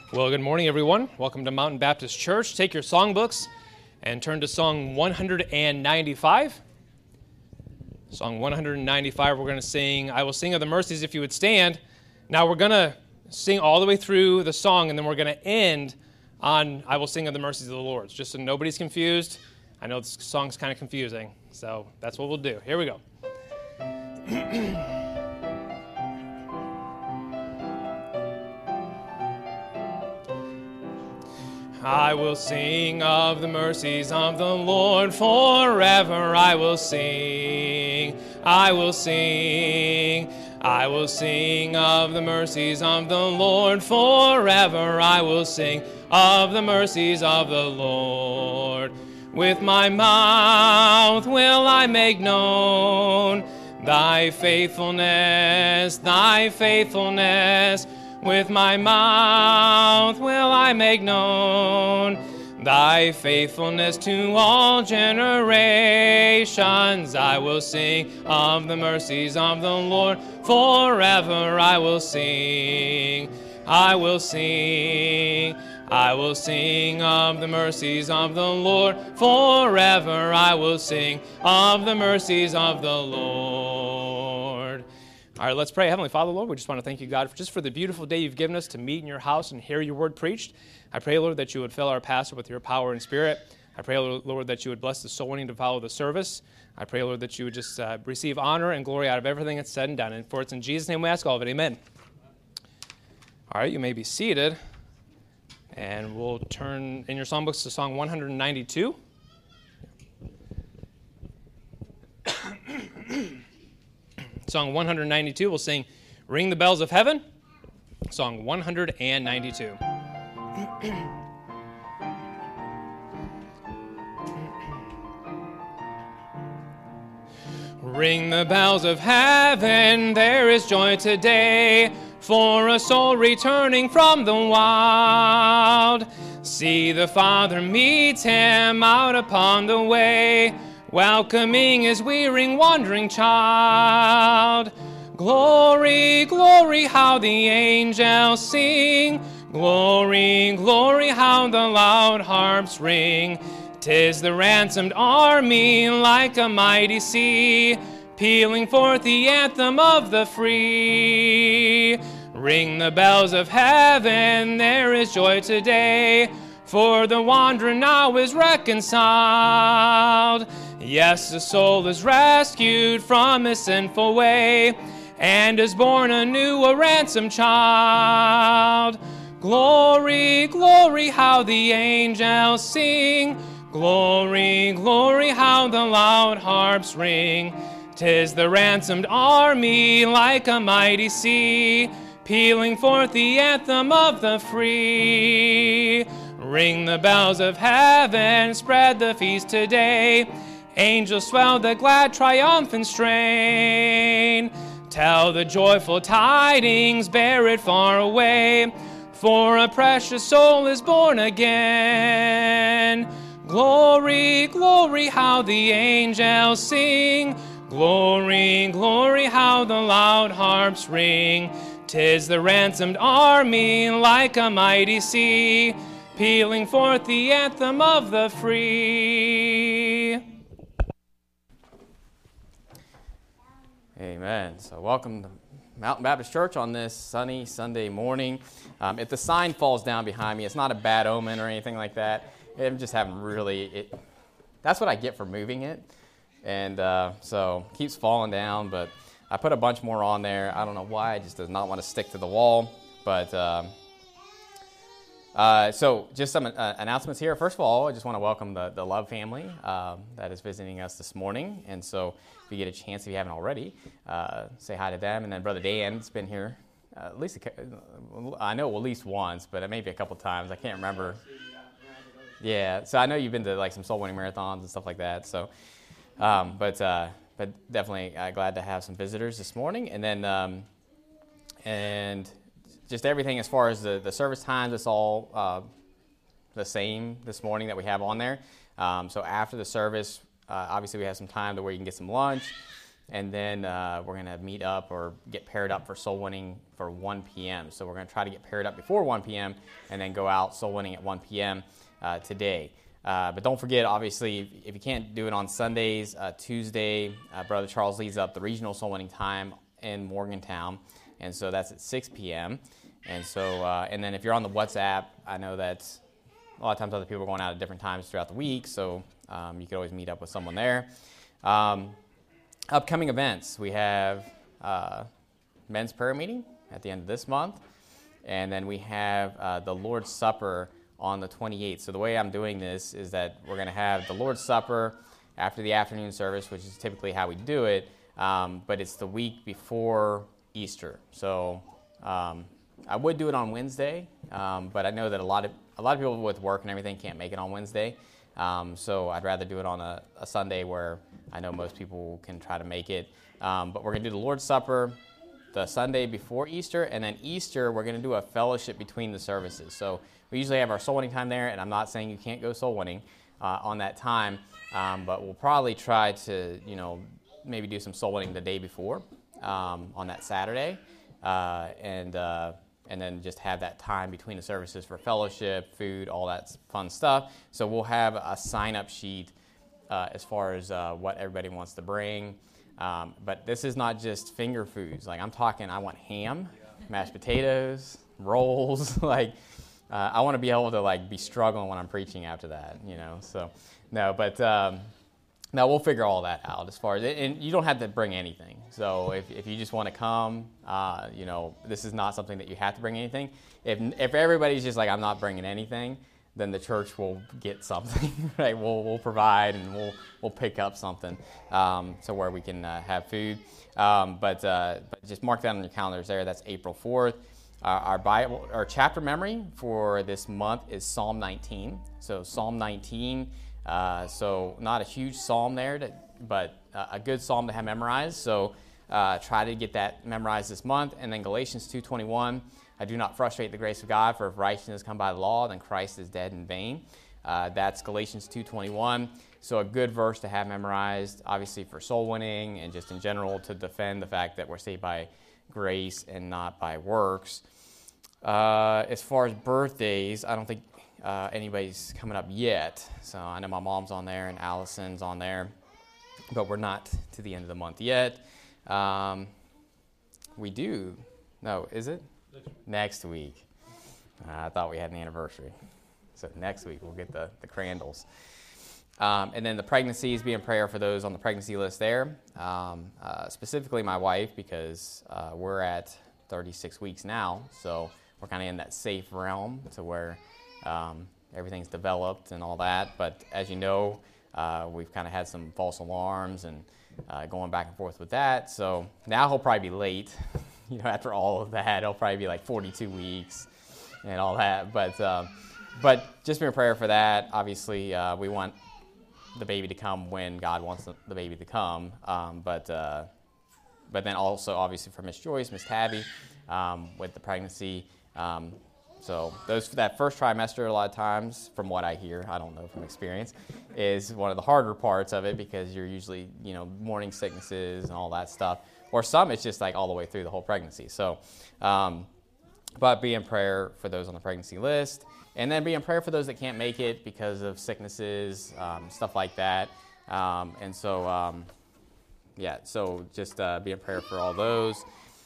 Well, good morning, everyone. Welcome to Mountain Baptist Church. Take your songbooks and turn to Song 195. Song 195, we're going to sing, I Will Sing of the Mercies If You Would Stand. Now, we're going to sing all the way through the song, and then we're going to end on I Will Sing of the Mercies of the Lord. Just so nobody's confused. I know this song's kind of confusing, so that's what we'll do. Here we go. I will sing of the mercies of the Lord forever. I will sing, I will sing, I will sing of the mercies of the Lord forever. I will sing of the mercies of the Lord. With my mouth will I make known thy faithfulness, thy faithfulness. With my mouth will I make known thy faithfulness to all generations. I will sing of the mercies of the Lord forever. I will sing, I will sing, I will sing of the mercies of the Lord forever. I will sing of the mercies of the Lord. All right, let's pray. Heavenly Father, Lord, we just want to thank you, God, just for the beautiful day you've given us to meet in your house and hear your word preached. I pray, Lord, that you would fill our pastor with your power and spirit. I pray, Lord, that you would bless the soul winning to follow the service. I pray, Lord, that you would just receive honor and glory out of everything that's said and done. And for it's in Jesus' name we ask all of it. Amen. All right, you may be seated. And we'll turn in your songbooks to Song 192. Song 192, we'll sing Ring the Bells of Heaven. Song 192. Ring the bells of heaven, there is joy today, for a soul returning from the wild. See the Father meet him out upon the way, welcoming his weary, wandering child. Glory, glory, how the angels sing. Glory, glory, how the loud harps ring. 'Tis the ransomed army like a mighty sea, pealing forth the anthem of the free. Ring the bells of heaven, there is joy today, for the wanderer now is reconciled. Yes, the soul is rescued from his sinful way, and is born anew a ransomed child. Glory, glory, how the angels sing. Glory, glory, how the loud harps ring. 'Tis the ransomed army like a mighty sea, pealing forth the anthem of the free. Ring the bells of heaven, spread the feast today. Angels swell the glad triumphant strain. Tell the joyful tidings, bear it far away, for a precious soul is born again. Glory, glory, how the angels sing. Glory, glory, how the loud harps ring. 'Tis the ransomed army like a mighty sea, pealing forth the anthem of the free. Amen. So welcome to Mountain Baptist Church on this sunny Sunday morning. If the sign falls down behind me, it's not a bad omen or anything like that. I'm just having that's what I get for moving it. And so it keeps falling down, but I put a bunch more on there. I don't know why, it just does not want to stick to the wall. But so just some announcements here. First of all, I just want to welcome the Love family that is visiting us this morning. And so if you get a chance, if you haven't already, say hi to them. And then Brother Dan's been here at least, I know at least once, but maybe a couple times. I can't remember. Yeah, so I know you've been to like some soul winning marathons and stuff like that. So, but definitely glad to have some visitors this morning. And then, and just everything as far as the service times, it's all the same this morning that we have on there. So after the service, obviously we have some time to where you can get some lunch. And then we're going to meet up or get paired up for soul winning for 1 p.m. So we're going to try to get paired up before 1 p.m. and then go out soul winning at 1 p.m. Today. But don't forget, obviously, if you can't do it on Sundays, Tuesday, Brother Charles leads up the regional soul winning time in Morgantown. And so that's at 6 p.m. And so, and then if you're on the WhatsApp, I know that a lot of times other people are going out at different times throughout the week. So you could always meet up with someone there. Upcoming events, we have men's prayer meeting at the end of this month, and then we have the Lord's Supper on the 28th. So the way I'm doing this is that we're going to have the Lord's Supper after the afternoon service, which is typically how we do it, but it's the week before Easter. So I would do it on Wednesday, but I know that a lot of people with work and everything can't make it on Wednesday. So I'd rather do it on a Sunday where I know most people can try to make it. But we're going to do the Lord's Supper the Sunday before Easter, and then Easter we're going to do a fellowship between the services. So we usually have our soul winning time there, and I'm not saying you can't go soul winning on that time, but we'll probably try to, maybe do some soul winning the day before on that Saturday, and then just have that time between the services for fellowship, food, all that fun stuff. So we'll have a sign-up sheet as far as what everybody wants to bring. But this is not just finger foods. Like I'm talking, I want ham, mashed potatoes, rolls. I want to be able to be struggling when I'm preaching after that, So no, but no, we'll figure all that out as far as, and you don't have to bring anything. So if you just want to come, this is not something that you have to bring anything. If everybody's just like, I'm not bringing anything, then the church will get something, right? We'll provide and we'll pick up something so where we can have food. But just mark that on your calendars there. That's April 4th. Our chapter memory for this month is Psalm 19. So Psalm 19. So not a huge psalm there, but a good psalm to have memorized. So try to get that memorized this month. And then Galatians 2:21. I do not frustrate the grace of God, for if righteousness come by the law, then Christ is dead in vain. That's Galatians 2:21. So a good verse to have memorized, obviously for soul winning and just in general to defend the fact that we're saved by grace and not by works. As far as birthdays, I don't think anybody's coming up yet. So I know my mom's on there and Allison's on there, but we're not to the end of the month yet. We do. No, is it? Next week. I thought we had an anniversary. So next week we'll get the Crandalls. And then the pregnancies, be in prayer for those on the pregnancy list there. Specifically my wife, because we're at 36 weeks now. So we're kind of in that safe realm to where everything's developed and all that. But as you know, we've kind of had some false alarms and going back and forth with that. So now he'll probably be late. After all of that, it'll probably be like 42 weeks and all that. But just be in prayer for that. Obviously, we want the baby to come when God wants the baby to come. But then also, obviously, for Miss Joyce, Miss Tabby, with the pregnancy. So that first trimester, a lot of times, from what I hear, I don't know from experience, is one of the harder parts of it because you're usually, morning sicknesses and all that stuff. Or some, it's just like all the way through the whole pregnancy. So, but be in prayer for those on the pregnancy list. And then be in prayer for those that can't make it because of sicknesses, stuff like that. So just be in prayer for all those.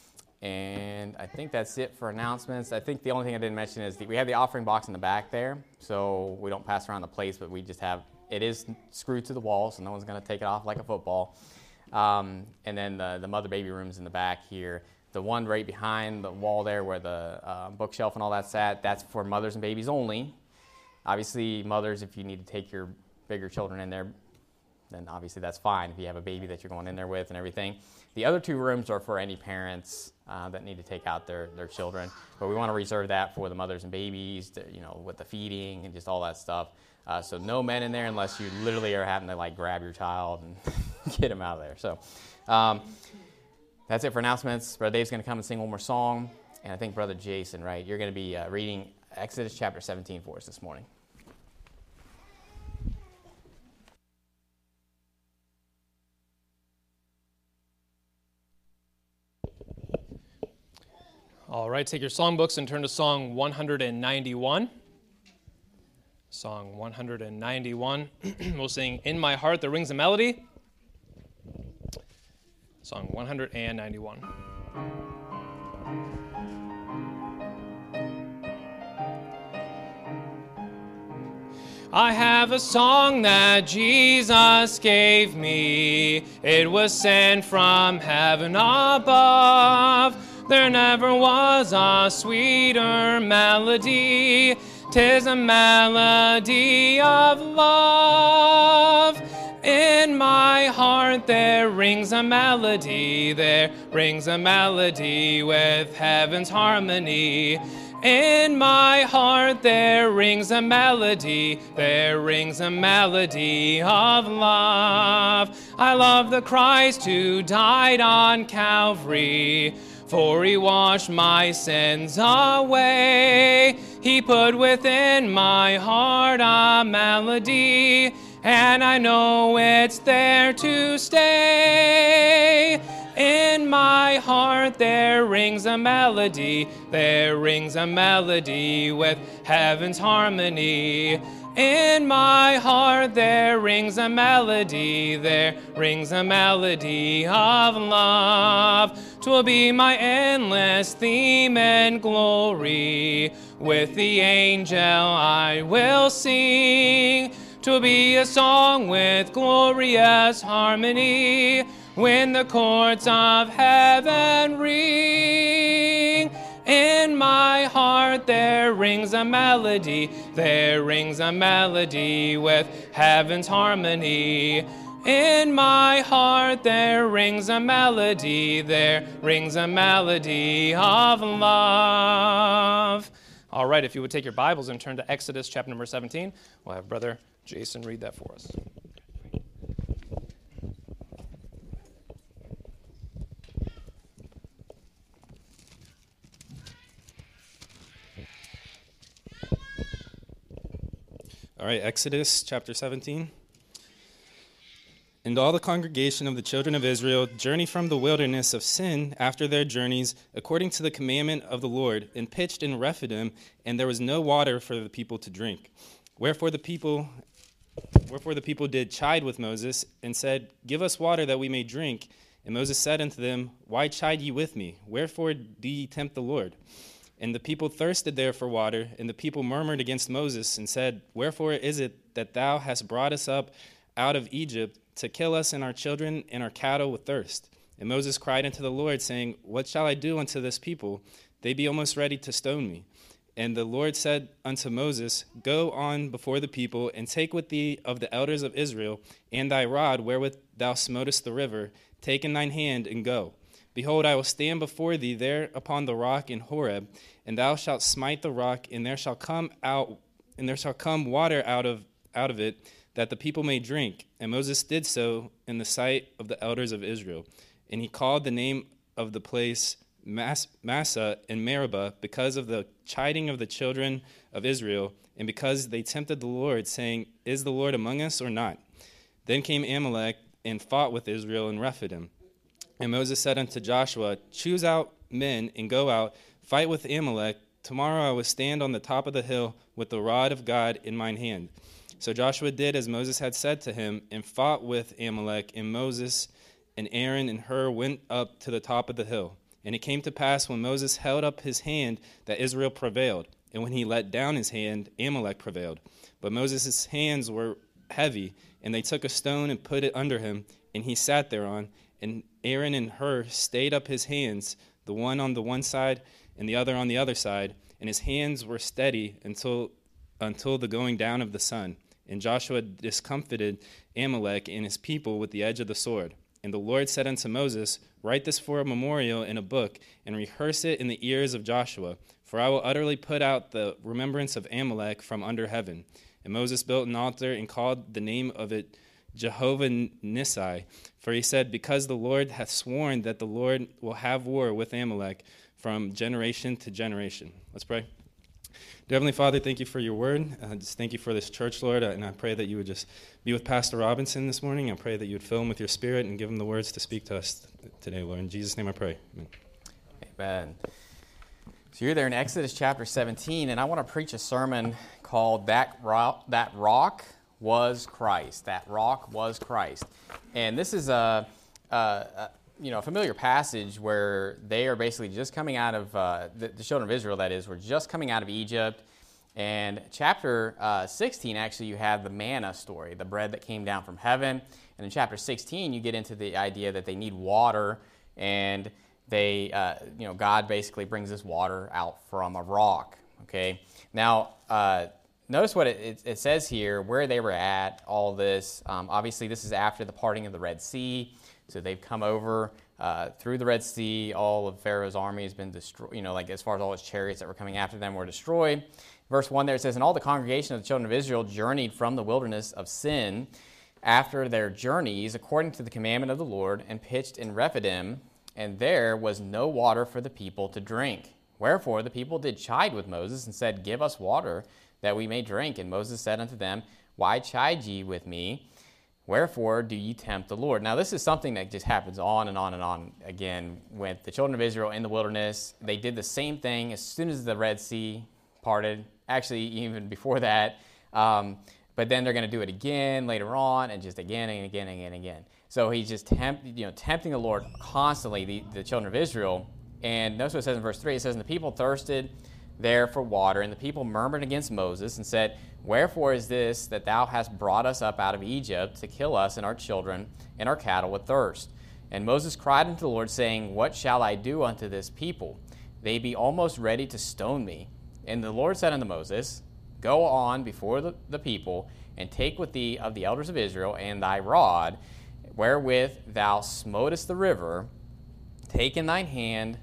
And I think that's it for announcements. I think the only thing I didn't mention is we have the offering box in the back there. So we don't pass around the plates, but we just it is screwed to the wall, so no one's going to take it off like a football. And then the mother-baby room's in the back here. The one right behind the wall there where the bookshelf and all that's at, that's for mothers and babies only. Obviously, mothers, if you need to take your bigger children in there, then obviously that's fine if you have a baby that you're going in there with and everything. The other two rooms are for any parents that need to take out their children. But we want to reserve that for the mothers and babies, with the feeding and just all that stuff. So no men in there unless you literally are having to grab your child and get him out of there. So that's it for announcements. Brother Dave's going to come and sing one more song. And I think Brother Jason, right, you're going to be reading Exodus chapter 17 for us this morning. All right, take your songbooks and turn to Song 191. Song 191. We'll sing In My Heart There Rings a Melody. Song 191. I have a song that Jesus gave me. It was sent from heaven above. There never was a sweeter melody. 'Tis a melody of love. In my heart there rings a melody. There rings a melody with heaven's harmony. In my heart there rings a melody, there rings a melody of love. I love the Christ who died on Calvary, for he washed my sins away. He put within my heart a melody, and I know it's there to stay. In my heart there rings a melody, there rings a melody with heaven's harmony. In my heart there rings a melody, there rings a melody of love. 'Twill be my endless theme and glory, with the angel I will sing. 'Twill be a song with glorious harmony, when the chords of heaven ring. In my heart there rings a melody, there rings a melody with heaven's harmony. In my heart there rings a melody, there rings a melody of love. All right, if you would take your Bibles and turn to Exodus chapter number 17, we'll have Brother Jason read that for us. All right, Exodus chapter 17. And all the congregation of the children of Israel journeyed from the wilderness of Sin after their journeys, according to the commandment of the Lord, and pitched in Rephidim, and there was no water for the people to drink. Wherefore the people did chide with Moses, and said, Give us water that we may drink. And Moses said unto them, Why chide ye with me? Wherefore do ye tempt the Lord? And the people thirsted there for water, and the people murmured against Moses, and said, Wherefore is it that thou hast brought us up out of Egypt to kill us and our children and our cattle with thirst? And Moses cried unto the Lord, saying, What shall I do unto this people? They be almost ready to stone me. And the Lord said unto Moses, Go on before the people, and take with thee of the elders of Israel, and thy rod wherewith thou smotest the river, take in thine hand, and go. Behold, I will stand before thee there upon the rock in Horeb, and thou shalt smite the rock, and there shall come water out of it, that the people may drink. And Moses did so in the sight of the elders of Israel. And he called the name of the place Massah and Meribah, because of the chiding of the children of Israel, and because they tempted the Lord, saying, Is the Lord among us or not? Then came Amalek and fought with Israel in Rephidim. And Moses said unto Joshua, Choose out men and go out, fight with Amalek. Tomorrow I will stand on the top of the hill with the rod of God in mine hand. So Joshua did as Moses had said to him, and fought with Amalek. And Moses and Aaron and Hur went up to the top of the hill. And it came to pass, when Moses held up his hand, that Israel prevailed. And when he let down his hand, Amalek prevailed. But Moses' hands were heavy, and they took a stone and put it under him, and he sat thereon. And Aaron and Hur stayed up his hands, the one on the one side and the other on the other side, and his hands were steady until the going down of the sun. And Joshua discomfited Amalek and his people with the edge of the sword. And the Lord said unto Moses, Write this for a memorial in a book, and rehearse it in the ears of Joshua, for I will utterly put out the remembrance of Amalek from under heaven. And Moses built an altar and called the name of it Jehovah Nissi, for he said, Because the Lord hath sworn that the Lord will have war with Amalek from generation to generation. Let's pray. Dear Heavenly Father, thank you for your word. Just thank you for this church, Lord, and I pray that you would just be with Pastor Robinson this morning. I pray that you would fill him with your spirit and give him the words to speak to us today, Lord. In Jesus' name I pray. Amen. Amen. So you're there in Exodus chapter 17, and I want to preach a sermon called That Rock Was Christ. That Rock Was Christ. And this is a familiar passage where they are basically just coming out of, the children of Israel, that is, were just coming out of Egypt. And chapter 16, actually, you have the manna story, the bread that came down from heaven. And in chapter 16, you get into the idea that they need water, and they, God basically brings this water out from a rock. Okay. Now, notice what it says here, where they were at, all this. Obviously, this is after the parting of the Red Sea. So they've come over through the Red Sea. All of Pharaoh's army has been destroyed, as far as all his chariots that were coming after them were destroyed. Verse 1 there, it says, "And all the congregation of the children of Israel journeyed from the wilderness of Sin after their journeys, according to the commandment of the Lord, and pitched in Rephidim, and there was no water for the people to drink. Wherefore the people did chide with Moses, and said, Give us water, that we may drink. And Moses said unto them, Why chide ye with me? Wherefore do ye tempt the Lord?" Now this is something that just happens on and on and on again with the children of Israel in the wilderness. They did the same thing as soon as the Red Sea parted, actually even before that. But then they're going to do it again later on, and just again and again and again and again. So he's just tempting the Lord constantly, the children of Israel. And notice what it says in verse 3. It says, "And the people thirsted there for water, and the people murmured against Moses, and said, Wherefore is this that thou hast brought us up out of Egypt to kill us and our children and our cattle with thirst? And Moses cried unto the Lord, saying, What shall I do unto this people? They be almost ready to stone me. And the Lord said unto Moses, Go on before the people, and take with thee of the elders of Israel and thy rod, wherewith thou smotest the river, take in thine hand,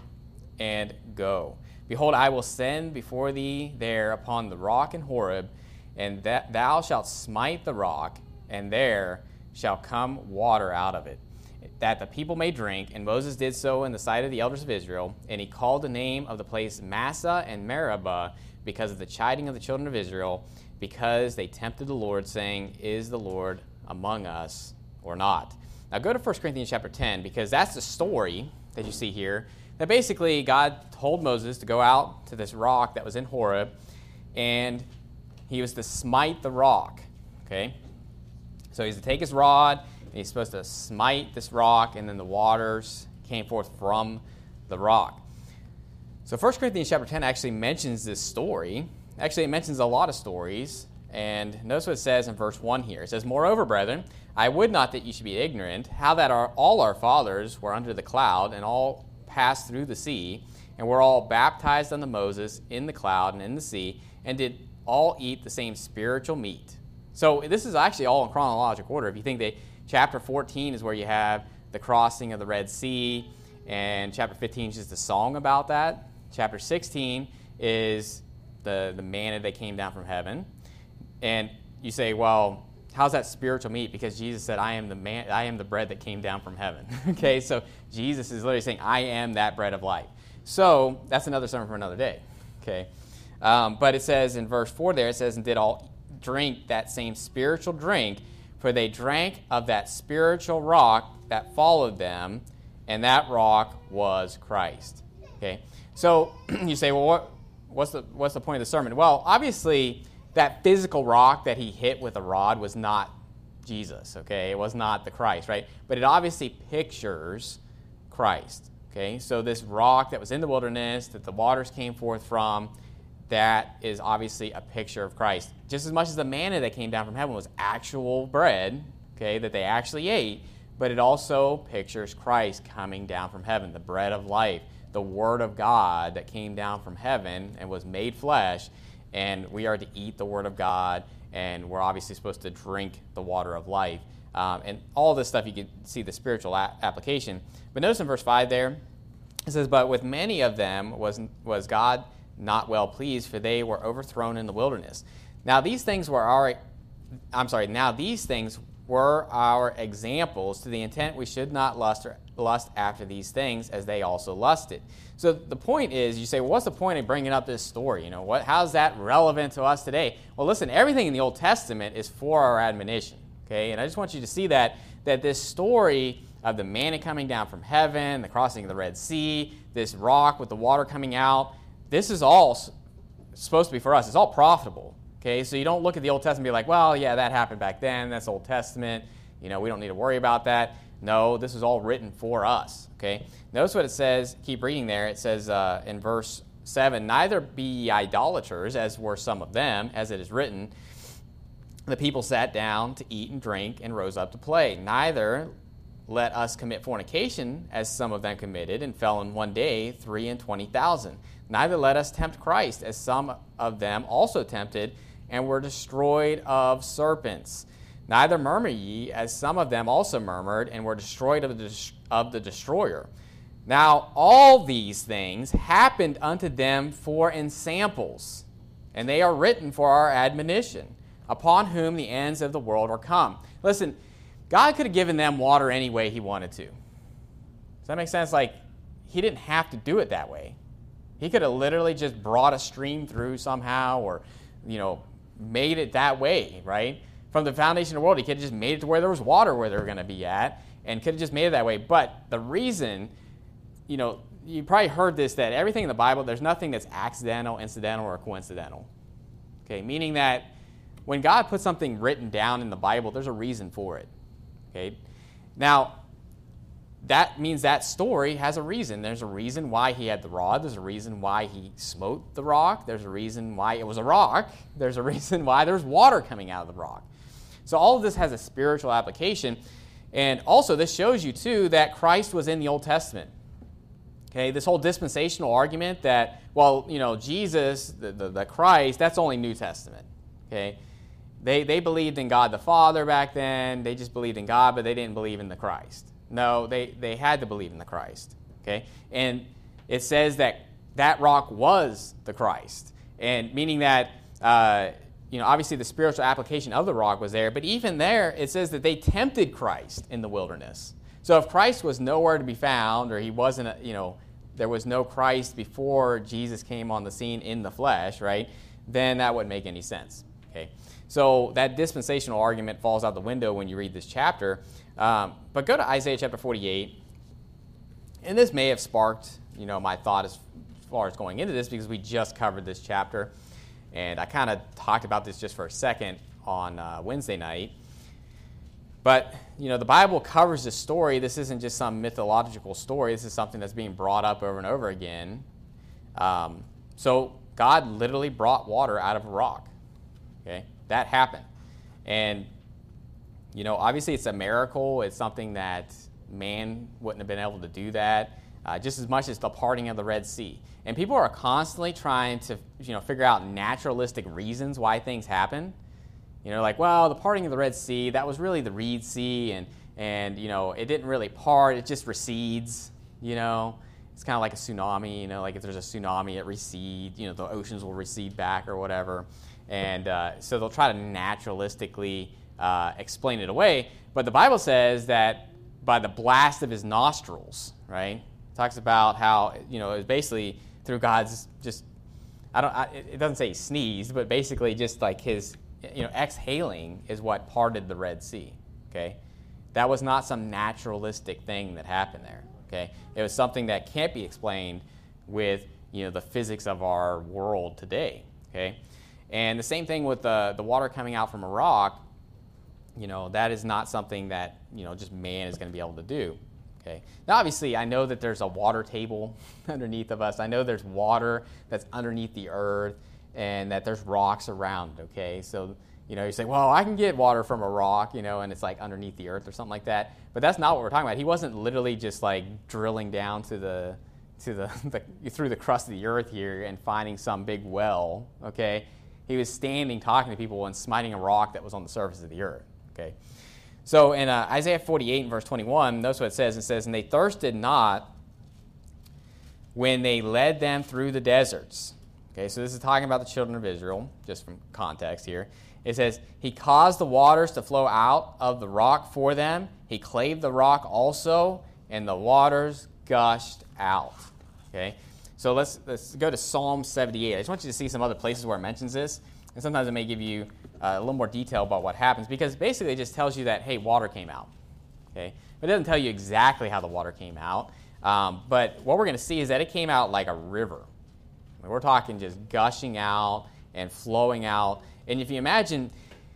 and go. Behold, I will send before thee there upon the rock in Horeb, and that thou shalt smite the rock, and there shall come water out of it, that the people may drink. And Moses did so in the sight of the elders of Israel, and he called the name of the place Massah and Meribah, because of the chiding of the children of Israel, because they tempted the Lord, saying, Is the Lord among us or not?" Now go to 1 Corinthians chapter 10, because that's the story that you see here. That basically God told Moses to go out to this rock that was in Horeb, and he was to smite the rock. Okay? So he's to take his rod, and he's supposed to smite this rock, and then the waters came forth from the rock. So 1 Corinthians chapter 10 actually mentions this story. Actually, it mentions a lot of stories. And notice what it says in verse 1 here. It says, "Moreover, brethren, I would not that you should be ignorant, how that all our fathers were under the cloud, and all passed through the sea, and were all baptized unto Moses in the cloud and in the sea, and did all eat the same spiritual meat." So this is actually all in chronological order. If you think that chapter 14 is where you have the crossing of the Red Sea, and chapter 15 is just a song about that. Chapter 16 is the manna that came down from heaven. And you say, well, how's that spiritual meat? Because Jesus said, I am the bread that came down from heaven. Okay, so Jesus is literally saying, I am that bread of life. So that's another sermon for another day. Okay, but it says in verse 4 there, it says, "And did all drink that same spiritual drink, for they drank of that spiritual rock that followed them, and that rock was Christ." Okay, so you say, well, what's the point of the sermon? Well, obviously, that physical rock that he hit with a rod was not Jesus, okay? It was not the Christ, right? But it obviously pictures Christ, okay? So this rock that was in the wilderness, that the waters came forth from, that is obviously a picture of Christ. Just as much as the manna that came down from heaven was actual bread, okay, that they actually ate, but it also pictures Christ coming down from heaven, the bread of life, the Word of God that came down from heaven and was made flesh. And we are to eat the Word of God, and we're obviously supposed to drink the water of life. And all this stuff, you can see the spiritual application. But notice in verse 5 there, it says, "But with many of them was God not well pleased, for they were overthrown in the wilderness." Now these things were our examples, to the intent we should not lust after these things as they also lusted. So the point is, you say, well, what's the point of bringing up this story? How's that relevant to us today? Well, listen, everything in the Old Testament is for our admonition, okay? And I just want you to see that this story of the manna coming down from heaven, the crossing of the Red Sea, this rock with the water coming out, this is all supposed to be for us. It's all profitable. Okay, so you don't look at the Old Testament and be like, well, yeah, that happened back then. That's Old Testament. We don't need to worry about that. No, this is all written for us. Okay, notice what it says. Keep reading there. It says in verse 7, neither be ye idolaters, as were some of them, as it is written, the people sat down to eat and drink and rose up to play. Neither let us commit fornication, as some of them committed, and fell in one day 23,000. Neither let us tempt Christ, as some of them also tempted, and were destroyed of serpents. Neither murmur ye, as some of them also murmured, and were destroyed of the destroyer. Now all these things happened unto them for ensamples, and they are written for our admonition, upon whom the ends of the world are come. Listen, God could have given them water any way he wanted to. Does that make sense? Like, he didn't have to do it that way. He could have literally just brought a stream through somehow, or, made it that way, right? From the foundation of the world, he could have just made it to where there was water where they were going to be at, and could have just made it that way. But the reason, you probably heard this, that everything in the Bible, there's nothing that's accidental, incidental, or coincidental. Okay, meaning that when God puts something written down in the Bible, there's a reason for it. Okay, now that means that story has a reason. There's a reason why he had the rod. There's a reason why he smote the rock. There's a reason why it was a rock. There's a reason why there's water coming out of the rock. So all of this has a spiritual application. And also this shows you too that Christ was in the Old Testament. Okay, this whole dispensational argument that, Jesus, the Christ, that's only New Testament. Okay, they believed in God the Father back then. They just believed in God, but they didn't believe in the Christ. No, they had to believe in the Christ. Okay, and it says that rock was the Christ, and meaning that obviously the spiritual application of the rock was there, but even there it says that they tempted Christ in the wilderness. So if Christ was nowhere to be found, or he wasn't, there was no Christ before Jesus came on the scene in the flesh, right? Then that wouldn't make any sense. Okay, so that dispensational argument falls out the window when you read this chapter. But go to Isaiah chapter 48, and this may have sparked, my thought as far as going into this, because we just covered this chapter, and I kind of talked about this just for a second on Wednesday night. But, the Bible covers this story. This isn't just some mythological story. This is something that's being brought up over and over again. So God literally brought water out of a rock. Okay, that happened. And, obviously it's a miracle. It's something that man wouldn't have been able to do that, just as much as the parting of the Red Sea. And people are constantly trying to, figure out naturalistic reasons why things happen. Like, well, the parting of the Red Sea, that was really the Reed Sea, and it didn't really part, it just recedes, It's kind of like a tsunami, like if there's a tsunami, it recedes, the oceans will recede back or whatever. And so they'll try to naturalistically explain it away. But the Bible says that by the blast of his nostrils, right? It talks about how, it was basically through God's just, it doesn't say he sneezed, but basically just like his, exhaling is what parted the Red Sea, okay? That was not some naturalistic thing that happened there, okay? It was something that can't be explained with, the physics of our world today, okay? And the same thing with the water coming out from a rock, that is not something that, just man is going to be able to do, okay? Now, obviously, I know that there's a water table underneath of us. I know there's water that's underneath the earth, and that there's rocks around, okay? So, you say, well, I can get water from a rock, and it's like underneath the earth or something like that. But that's not what we're talking about. He wasn't literally just like drilling down to the through the crust of the earth here and finding some big well, okay? He was standing talking to people and smiting a rock that was on the surface of the earth, okay? So in Isaiah 48 and verse 21, notice what it says. It says, and they thirsted not when they led them through the deserts. Okay, so this is talking about the children of Israel, just from context here. It says, he caused the waters to flow out of the rock for them. He clave the rock also, and the waters gushed out. Okay, so let's go to Psalm 78. I just want you to see some other places where it mentions this. And sometimes it may give you a little more detail about what happens, because basically it just tells you that, hey, water came out. Okay, but it doesn't tell you exactly how the water came out. But what we're going to see is that it came out like a river. We're talking just gushing out and flowing out. And if you imagine,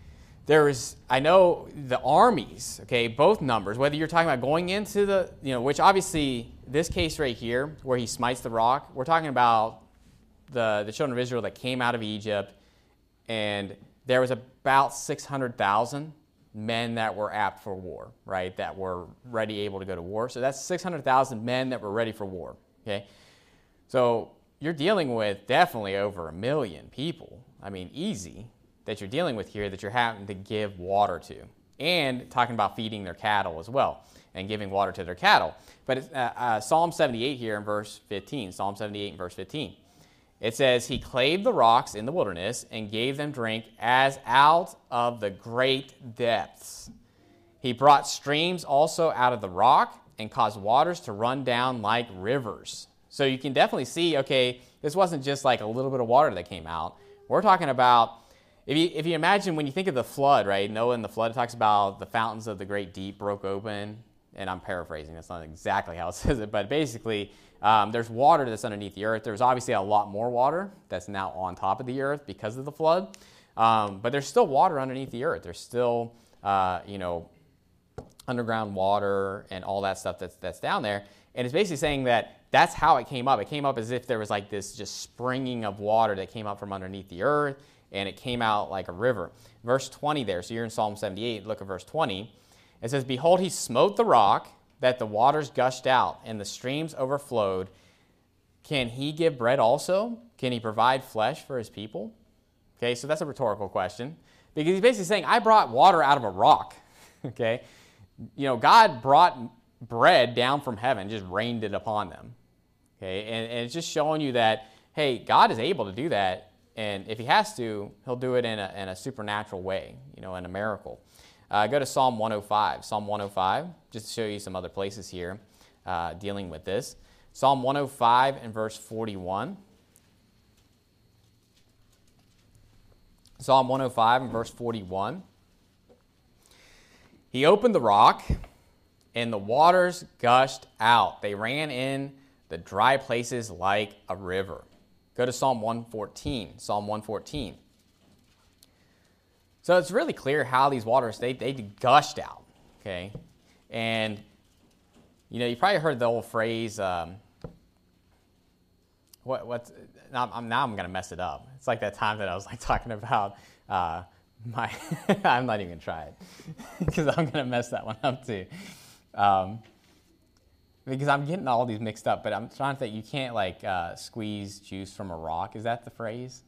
I know the armies, okay, both numbers, whether you're talking about going into the, which obviously this case right here where he smites the rock, we're talking about the children of Israel that came out of Egypt, and there was about 600,000 men that were apt for war, right, that were ready, able to go to war. So that's 600,000 men that were ready for war, okay? So you're dealing with definitely over 1 million people, I mean, easy, that you're dealing with here that you're having to give water to. And talking about feeding their cattle as well and giving water to their cattle. But Psalm 78 here in verse 15, Psalm 78 in verse 15. It says, he clave the rocks in the wilderness and gave them drink as out of the great depths. He brought streams also out of the rock and caused waters to run down like rivers. So you can definitely see, okay, this wasn't just like a little bit of water that came out. We're talking about, if you imagine when you think of the flood, right? Noah in the flood talks about the fountains of the great deep broke open. And I'm paraphrasing. That's not exactly how it says it. But basically, there's water that's underneath the earth. There's obviously a lot more water that's now on top of the earth because of the flood. But there's still water underneath the earth. There's still, underground water and all that stuff that's down there. And it's basically saying that that's how it came up. It came up as if there was like this just springing of water that came up from underneath the earth, and it came out like a river. Verse 20 there. So you're in Psalm 78. Look at verse 20. It says, behold, he smote the rock, that the waters gushed out, and the streams overflowed. Can he give bread also? Can he provide flesh for his people? Okay, so that's a rhetorical question. Because he's basically saying, I brought water out of a rock. Okay? God brought bread down from heaven, just rained it upon them. Okay? And it's just showing you that, hey, God is able to do that. And if he has to, he'll do it in a supernatural way, in a miracle. Go to Psalm 105. Psalm 105, just to show you some other places here dealing with this. Psalm 105 and verse 41. Psalm 105 and verse 41. He opened the rock, and the waters gushed out. They ran in the dry places like a river. Go to Psalm 114. Psalm 114. So it's really clear how these waters, they gushed out, okay? And, you probably heard the old phrase, now I'm going to mess it up. It's like that time that I was like talking about I'm not even going to try it because I'm going to mess that one up too. Because I'm getting all these mixed up, but I'm trying to think, you can't squeeze juice from a rock. Is that the phrase?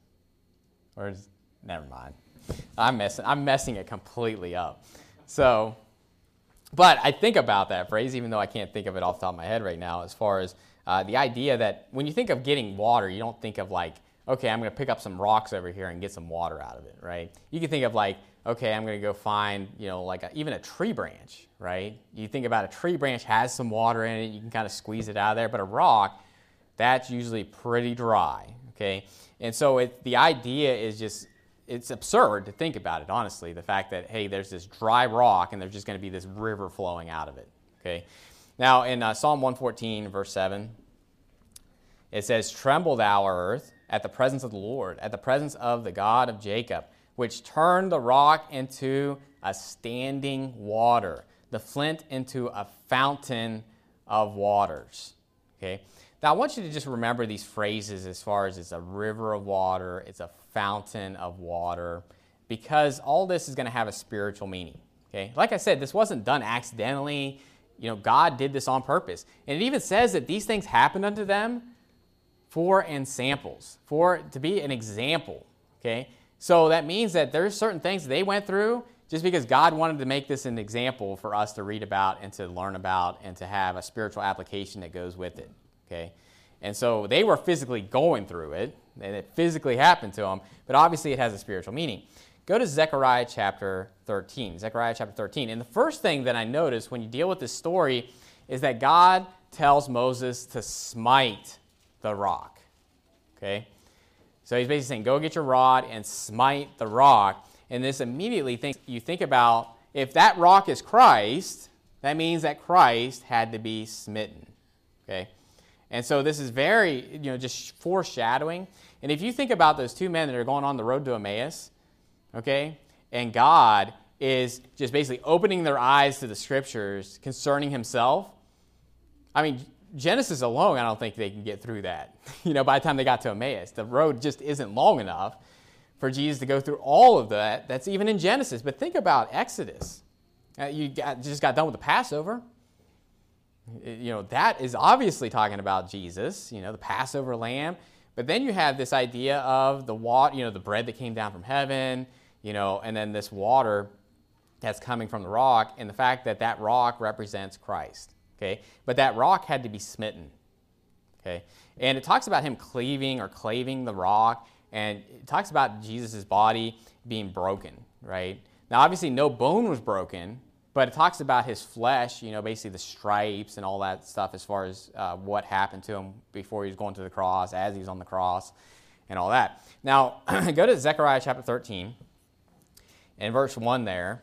Never mind. I'm messing it completely up. So, but I think about that phrase, even though I can't think of it off the top of my head right now, as far as the idea that when you think of getting water, you don't think of okay, I'm going to pick up some rocks over here and get some water out of it, right? You can think of okay, I'm going to go find, even a tree branch, right? You think about a tree branch has some water in it, you can kind of squeeze it out of there, but a rock, that's usually pretty dry, okay? And so the idea is just, it's absurd to think about it, honestly, the fact that, hey, there's this dry rock and there's just going to be this river flowing out of it, okay? Now, in Psalm 114, verse 7, it says, tremble thou, earth, at the presence of the Lord, at the presence of the God of Jacob, which turned the rock into a standing water, the flint into a fountain of waters, okay? Now, I want you to just remember these phrases as far as it's a river of water, it's a fountain of water, because all this is going to have a spiritual meaning, okay? Like I said, this wasn't done accidentally. God did this on purpose. And it even says that these things happened unto them for ensamples, to be an example, okay? So that means that there's certain things they went through just because God wanted to make this an example for us to read about and to learn about and to have a spiritual application that goes with it. Okay, and so they were physically going through it, and it physically happened to them, but obviously it has a spiritual meaning. Go to Zechariah chapter 13. Zechariah chapter 13. And the first thing that I notice when you deal with this story is that God tells Moses to smite the rock. Okay? So he's basically saying, go get your rod and smite the rock. And this immediately you think about, if that rock is Christ, that means that Christ had to be smitten. Okay? And so this is very, just foreshadowing. And if you think about those two men that are going on the road to Emmaus, okay, and God is just basically opening their eyes to the scriptures concerning himself, I mean, Genesis alone, I don't think they can get through that. By the time they got to Emmaus, the road just isn't long enough for Jesus to go through all of that. That's even in Genesis. But think about Exodus. Just got done with the Passover. That is obviously talking about Jesus, the Passover lamb. But then you have this idea of the water, the bread that came down from heaven, and then this water that's coming from the rock, and the fact that that rock represents Christ. Okay, but that rock had to be smitten. Okay, and it talks about him claving the rock, and it talks about Jesus' body being broken. Right now, obviously, no bone was broken, but it talks about his flesh. Basically the stripes and all that stuff as far as what happened to him before he was going to the cross, as he was on the cross, and all that. Now, go to Zechariah chapter 13, and verse 1 there.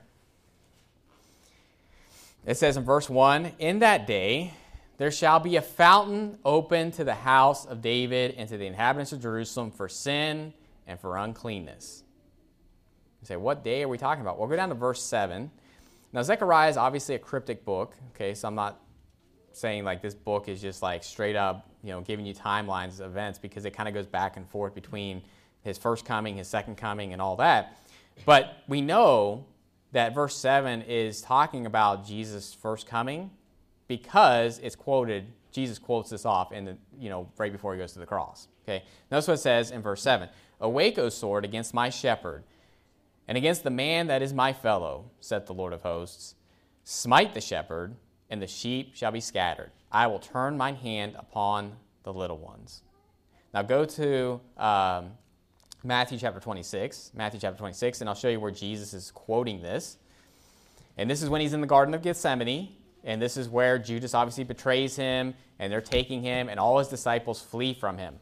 It says in verse 1, "In that day there shall be a fountain open to the house of David and to the inhabitants of Jerusalem for sin and for uncleanness." You say, what day are we talking about? We'll go down to verse 7. Now, Zechariah is obviously a cryptic book, okay, so I'm not saying like this book is just like straight up, giving you timelines of events, because it kind of goes back and forth between his first coming, his second coming, and all that. But we know that verse 7 is talking about Jesus' first coming because it's quoted, Jesus quotes this off in the, right before he goes to the cross. Okay, notice what it says in verse 7. "Awake, O sword, against my shepherd, and against the man that is my fellow, saith the Lord of hosts. Smite the shepherd, and the sheep shall be scattered. I will turn mine hand upon the little ones." Now go to Matthew chapter 26, and I'll show you where Jesus is quoting this. And this is when he's in the Garden of Gethsemane, and this is where Judas obviously betrays him, and they're taking him, and all his disciples flee from him.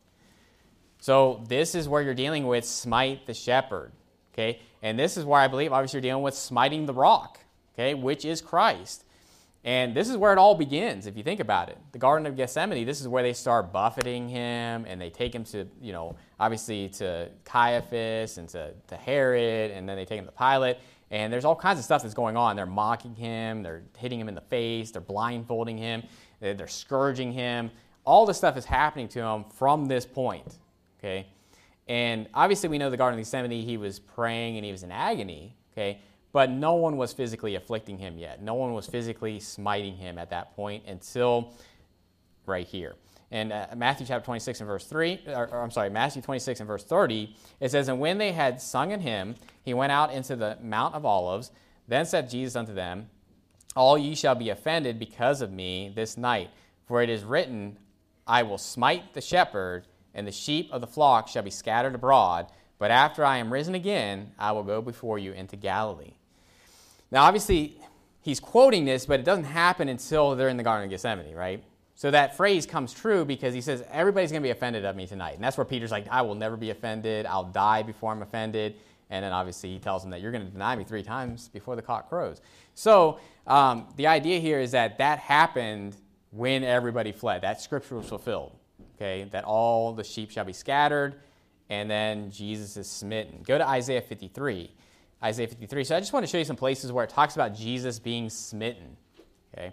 So this is where you're dealing with smite the shepherd, okay? And this is where I believe, obviously, you're dealing with smiting the rock, okay, which is Christ. And this is where it all begins, if you think about it. The Garden of Gethsemane, this is where they start buffeting him, and they take him to, obviously to Caiaphas and to Herod, and then they take him to Pilate. And there's all kinds of stuff that's going on. They're mocking him, they're hitting him in the face, they're blindfolding him, they're scourging him. All this stuff is happening to him from this point, okay? And obviously we know the Garden of Gethsemane, he was praying and he was in agony, okay? But no one was physically afflicting him yet. No one was physically smiting him at that point until right here. In Matthew chapter 26 and verse 3, Matthew 26 and verse 30, it says, "And when they had sung an hymn, he went out into the Mount of Olives. Then said Jesus unto them, All ye shall be offended because of me this night. For it is written, I will smite the shepherd, and the sheep of the flock shall be scattered abroad. But after I am risen again, I will go before you into Galilee." Now, obviously, he's quoting this, but it doesn't happen until they're in the Garden of Gethsemane, right? So that phrase comes true because he says, everybody's going to be offended of me tonight. And that's where Peter's like, I will never be offended. I'll die before I'm offended. And then obviously he tells him that you're going to deny me 3 times before the cock crows. So the idea here is that happened when everybody fled. That scripture was fulfilled, okay, that all the sheep shall be scattered, and then Jesus is smitten. Go to Isaiah 53. Isaiah 53. So I just want to show you some places where it talks about Jesus being smitten. Okay.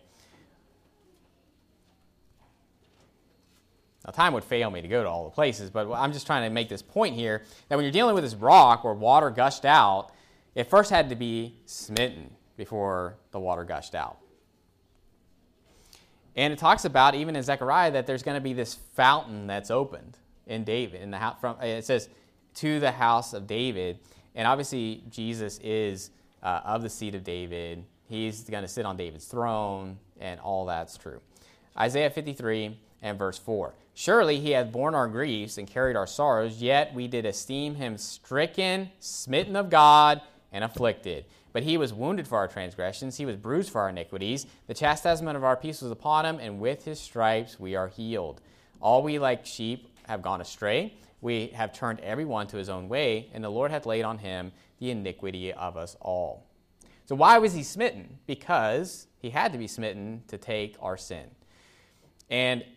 Now, time would fail me to go to all the places, but I'm just trying to make this point here that when you're dealing with this rock where water gushed out, it first had to be smitten before the water gushed out. And it talks about, even in Zechariah, that there's going to be this fountain that's opened in David. In the house, it says, to the house of David. And obviously, Jesus is of the seed of David. He's going to sit on David's throne, and all that's true. Isaiah 53 and verse 4. "Surely he hath borne our griefs and carried our sorrows, yet we did esteem him stricken, smitten of God, and afflicted. But he was wounded for our transgressions, he was bruised for our iniquities. The chastisement of our peace was upon him, and with his stripes we are healed. All we like sheep have gone astray. We have turned every one to his own way, and the Lord hath laid on him the iniquity of us all." So why was he smitten? Because he had to be smitten to take our sin. And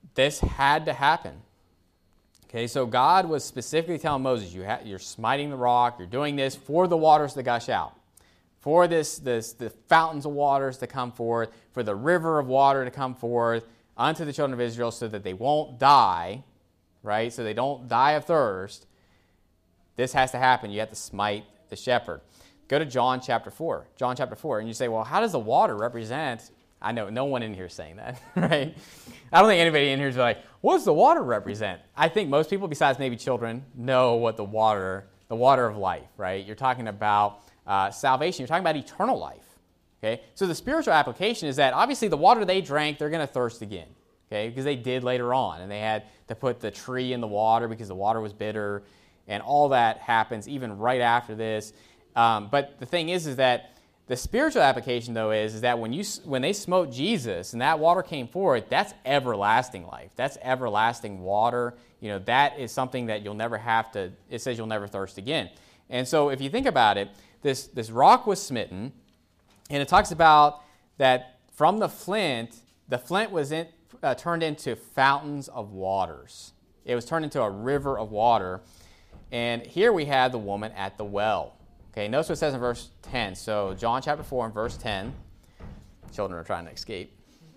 this had to happen. Okay, so God was specifically telling Moses, you're smiting the rock, you're doing this for the waters to gush out, for the fountains of waters to come forth, for the river of water to come forth unto the children of Israel so that they won't die, right? So they don't die of thirst. This has to happen. You have to smite the shepherd. Go to John chapter 4. John chapter 4, and you say, well, how does the water represent? I know no one in here is saying that, right? I don't think anybody in here is like, what does the water represent? I think most people, besides maybe children, know what the water of life, right? You're talking about salvation. You're talking about eternal life, okay? So the spiritual application is that obviously the water they drank, they're going to thirst again, okay? Because they did later on, and they had to put the tree in the water because the water was bitter, and all that happens even right after this. But the thing is that the spiritual application, though, is that when they smote Jesus and that water came forth, that's everlasting life. That's everlasting water. That is something that you'll never have to, it says you'll never thirst again. And so if you think about it, this rock was smitten, and it talks about that from the flint was turned into fountains of waters. It was turned into a river of water. And here we have the woman at the well. Okay, notice what it says in verse 10. So John chapter 4 and verse 10. Children are trying to escape.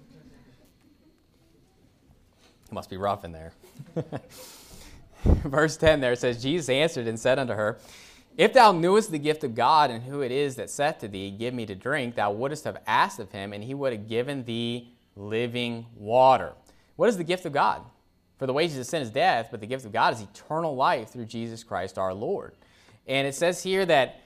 It must be rough in there. Verse 10 there, it says, Jesus answered and said unto her, If thou knewest the gift of God, and who it is that saith to thee, Give me to drink, thou wouldest have asked of him, and he would have given thee living water. What is the gift of God? For the wages of sin is death, but the gift of God is eternal life through Jesus Christ our Lord. And it says here that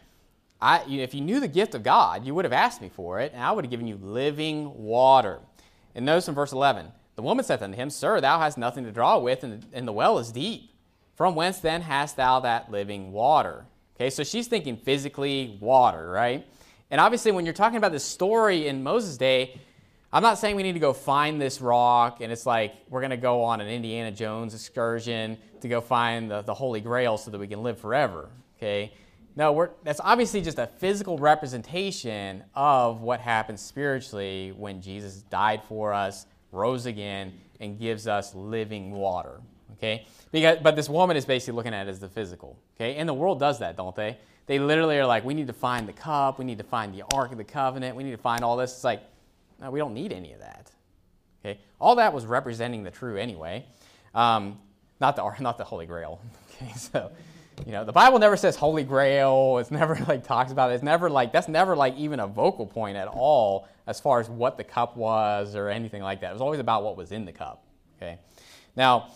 if you knew the gift of God, you would have asked me for it, and I would have given you living water. And notice in verse 11, the woman saith unto him, Sir, thou hast nothing to draw with, and the well is deep. From whence then hast thou that living water? Okay, so she's thinking physically water, right? And obviously when you're talking about this story in Moses' day, I'm not saying we need to go find this rock, and it's like we're going to go on an Indiana Jones excursion to go find the Holy Grail so that we can live forever, okay? No, that's obviously just a physical representation of what happens spiritually when Jesus died for us, rose again, and gives us living water, okay? But this woman is basically looking at it as the physical, okay? And the world does that, don't they? They literally are like, we need to find the cup, we need to find the Ark of the Covenant, we need to find all this. It's like, no, we don't need any of that, okay? All that was representing the true anyway, not the Holy Grail, okay? So, the Bible never says Holy Grail. It's never talks about it. It's never that's never even a vocal point at all as far as what the cup was or anything like that. It was always about what was in the cup. Okay. Now,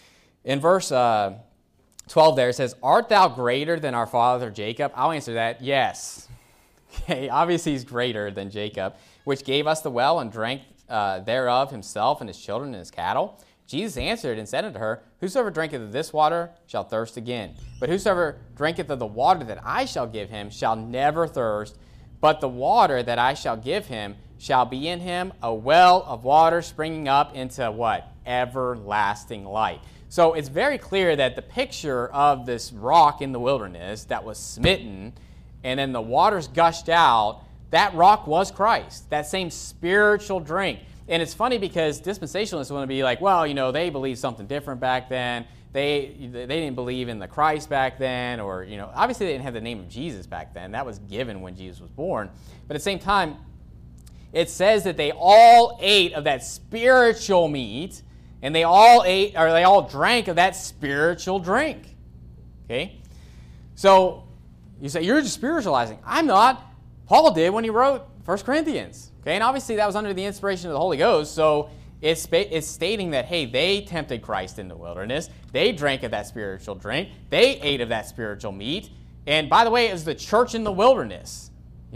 in verse 12 there it says, Art thou greater than our father Jacob? I'll answer that, yes. Okay. Obviously he's greater than Jacob, which gave us the well and drank thereof himself and his children and his cattle. Jesus answered and said unto her, Whosoever drinketh of this water shall thirst again. But whosoever drinketh of the water that I shall give him shall never thirst. But the water that I shall give him shall be in him a well of water springing up into what? Everlasting life. So it's very clear that the picture of this rock in the wilderness that was smitten and then the waters gushed out, that rock was Christ, that same spiritual drink. And it's funny because dispensationalists want to be like, well, they believed something different back then. They didn't believe in the Christ back then, or, obviously they didn't have the name of Jesus back then. That was given when Jesus was born. But at the same time, it says that they all ate of that spiritual meat, and they all drank of that spiritual drink. Okay? So you say, you're just spiritualizing. I'm not. Paul did when he wrote 1 Corinthians. Okay, and obviously that was under the inspiration of the Holy Ghost, so it's stating that, hey, they tempted Christ in the wilderness, they drank of that spiritual drink, they ate of that spiritual meat, and by the way, it was the church in the wilderness.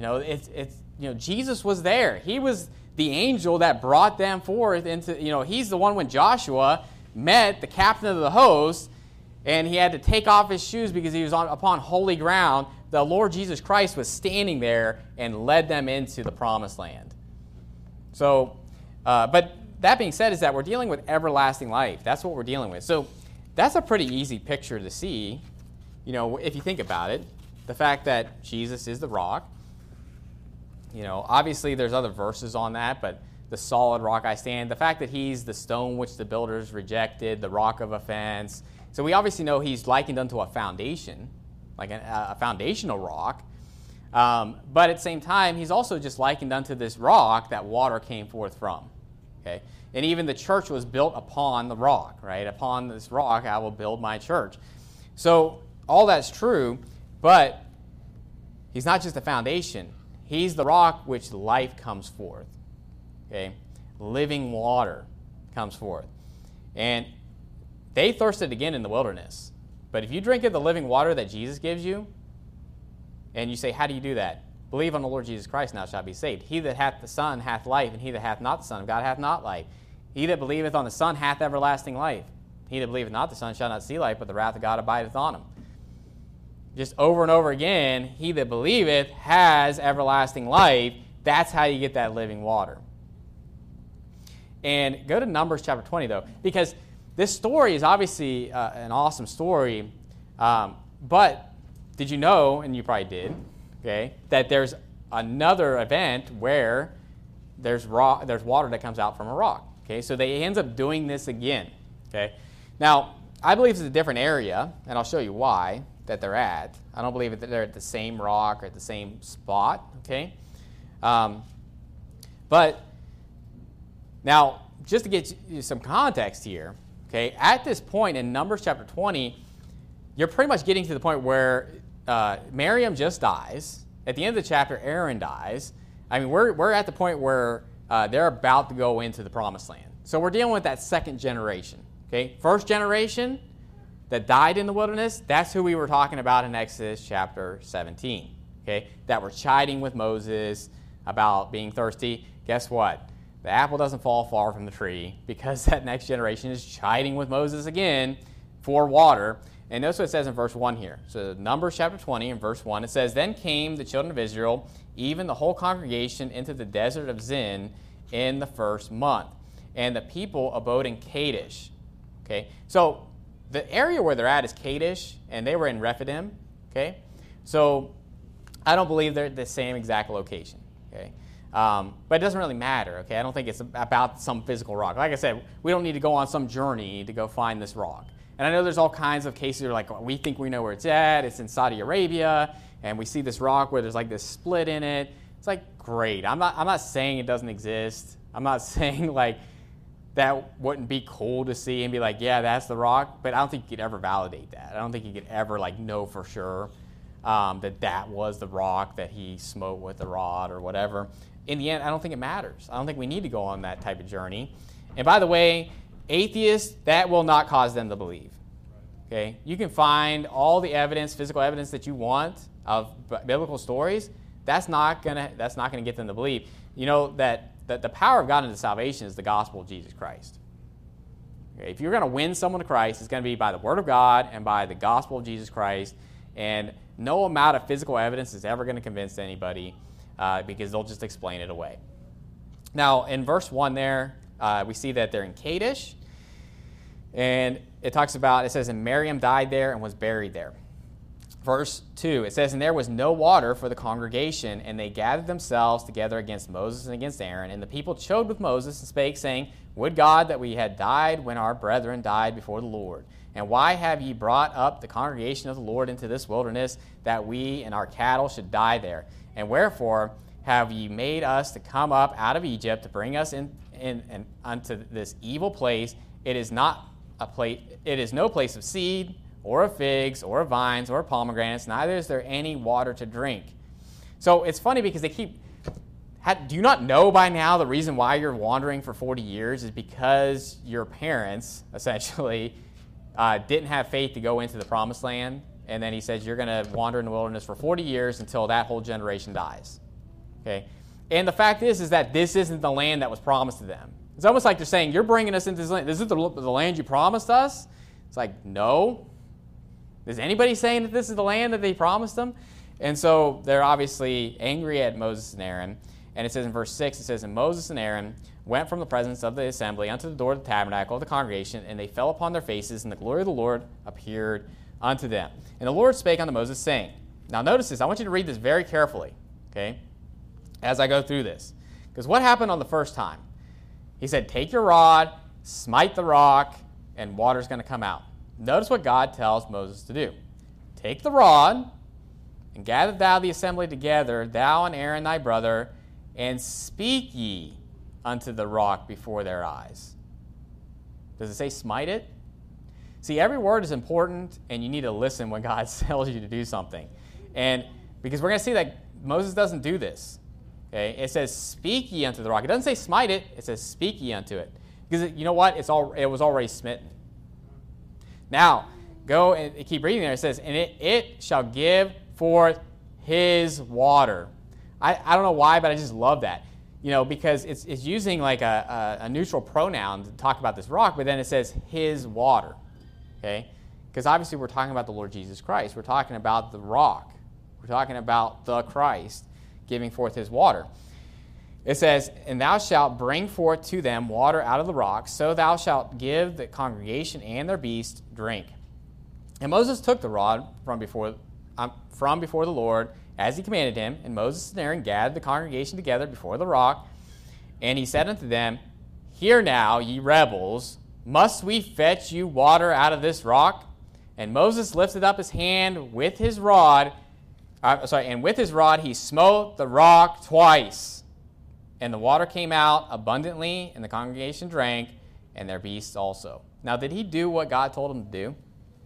Jesus was there. He was the angel that brought them forth into, he's the one when Joshua met the captain of the host, and he had to take off his shoes because he was upon holy ground. The Lord Jesus Christ was standing there and led them into the promised land. So, but that being said is that we're dealing with everlasting life. That's what we're dealing with. So that's a pretty easy picture to see, if you think about it. The fact that Jesus is the rock. Obviously there's other verses on that, but the solid rock I stand. The fact that he's the stone which the builders rejected, the rock of offense. So we obviously know he's likened unto a foundation, like a foundational rock. But at the same time, he's also just likened unto this rock that water came forth from. Okay? And even the church was built upon the rock, right? Upon this rock I will build my church. So all that's true, but he's not just a foundation. He's the rock which life comes forth. Okay? Living water comes forth. And they thirsted again in the wilderness. But if you drink of the living water that Jesus gives you, and you say, how do you do that? Believe on the Lord Jesus Christ, and thou shalt be saved. He that hath the Son hath life, and he that hath not the Son of God hath not life. He that believeth on the Son hath everlasting life. He that believeth not the Son shall not see life, but the wrath of God abideth on him. Just over and over again, he that believeth has everlasting life. That's how you get that living water. And go to Numbers chapter 20, though, because this story is obviously an awesome story, but did you know, and you probably did, okay, that there's another event where there's water that comes out from a rock. Okay, so they ends up doing this again. Okay, now I believe it's a different area, and I'll show you why that they're at. I don't believe that they're at the same rock or at the same spot. Okay, but now just to get you some context here. Okay, at this point in Numbers chapter 20, you're pretty much getting to the point where Miriam just dies. At the end of the chapter, Aaron dies. I mean, we're at the point where they're about to go into the promised land. So we're dealing with that second generation. Okay, first generation that died in the wilderness, that's who we were talking about in Exodus chapter 17. Okay, that were chiding with Moses about being thirsty. Guess what? The apple doesn't fall far from the tree, because that next generation is chiding with Moses again for water. And notice what it says in verse 1 here. So Numbers chapter 20 and verse 1, it says, Then came the children of Israel, even the whole congregation, into the desert of Zin in the first month. And the people abode in Kadesh. Okay, so the area where they're at is Kadesh, and they were in Rephidim. Okay, so I don't believe they're at the same exact location. Okay, but it doesn't really matter. Okay, I don't think it's about some physical rock. Like I said, we don't need to go on some journey to go find this rock. And I know there's all kinds of cases where like, we think we know where it's at. It's in Saudi Arabia, and we see this rock where there's like this split in it. It's like, great. I'm not saying it doesn't exist. I'm not saying like that wouldn't be cool to see and be like, yeah, that's the rock. But I don't think you could ever validate that. I don't think you could ever like know for sure that was the rock that he smote with the rod or whatever. In the end, I don't think it matters. I don't think we need to go on that type of journey. And by the way, atheists, that will not cause them to believe. Okay, you can find all the evidence, physical evidence that you want of biblical stories. That's not gonna get them to believe. You know that the power of God into salvation is the gospel of Jesus Christ. Okay, if you're going to win someone to Christ, it's going to be by the word of God and by the gospel of Jesus Christ. And no amount of physical evidence is ever going to convince anybody because they'll just explain it away. Now, in verse 1 there, we see that they're in Kadesh. And it says, and Miriam died there and was buried there. Verse 2, it says, and there was no water for the congregation, and they gathered themselves together against Moses and against Aaron. And the people chode with Moses and spake, saying, Would God that we had died when our brethren died before the Lord. And why have ye brought up the congregation of the Lord into this wilderness, that we and our cattle should die there? And wherefore have ye made us to come up out of Egypt to bring us in unto this evil place? It is no place of seed, or of figs, or of vines, or of pomegranates, neither is there any water to drink. So it's funny because they keep, do you not know by now the reason why you're wandering for 40 years is because your parents, essentially, didn't have faith to go into the promised land, and then he says you're going to wander in the wilderness for 40 years until that whole generation dies. Okay? And the fact is that this isn't the land that was promised to them. It's almost like they're saying, you're bringing us into this land. This is the land you promised us? It's like, no. Is anybody saying that this is the land that they promised them? And so they're obviously angry at Moses and Aaron. And it says in verse 6, it says, And Moses and Aaron went from the presence of the assembly unto the door of the tabernacle of the congregation, and they fell upon their faces, and the glory of the Lord appeared unto them. And the Lord spake unto Moses, saying, Now notice this. I want you to read this very carefully, okay, as I go through this. Because what happened on the first time? He said, take your rod, smite the rock, and water's going to come out. Notice what God tells Moses to do. Take the rod, and gather thou the assembly together, thou and Aaron thy brother, and speak ye unto the rock before their eyes. Does it say smite it? See, every word is important, and you need to listen when God tells you to do something. And because we're going to see that Moses doesn't do this. Okay? It says, speak ye unto the rock. It doesn't say smite it. It says, speak ye unto it. Because you know what? It was already smitten. Now, go and keep reading there. It says, and it shall give forth his water. I don't know why, but I just love that. Because it's using like a neutral pronoun to talk about this rock, but then it says his water. Okay? Because obviously we're talking about the Lord Jesus Christ. We're talking about the rock. We're talking about the Christ giving forth his water. It says, and thou shalt bring forth to them water out of the rock, so thou shalt give the congregation and their beasts drink. And Moses took the rod from before the Lord, as he commanded him, and Moses and Aaron gathered the congregation together before the rock, and he said unto them, hear now, ye rebels, must we fetch you water out of this rock? And Moses lifted up his hand with his rod, and with his rod he smote the rock twice. And the water came out abundantly, and the congregation drank, and their beasts also. Now, did he do what God told him to do?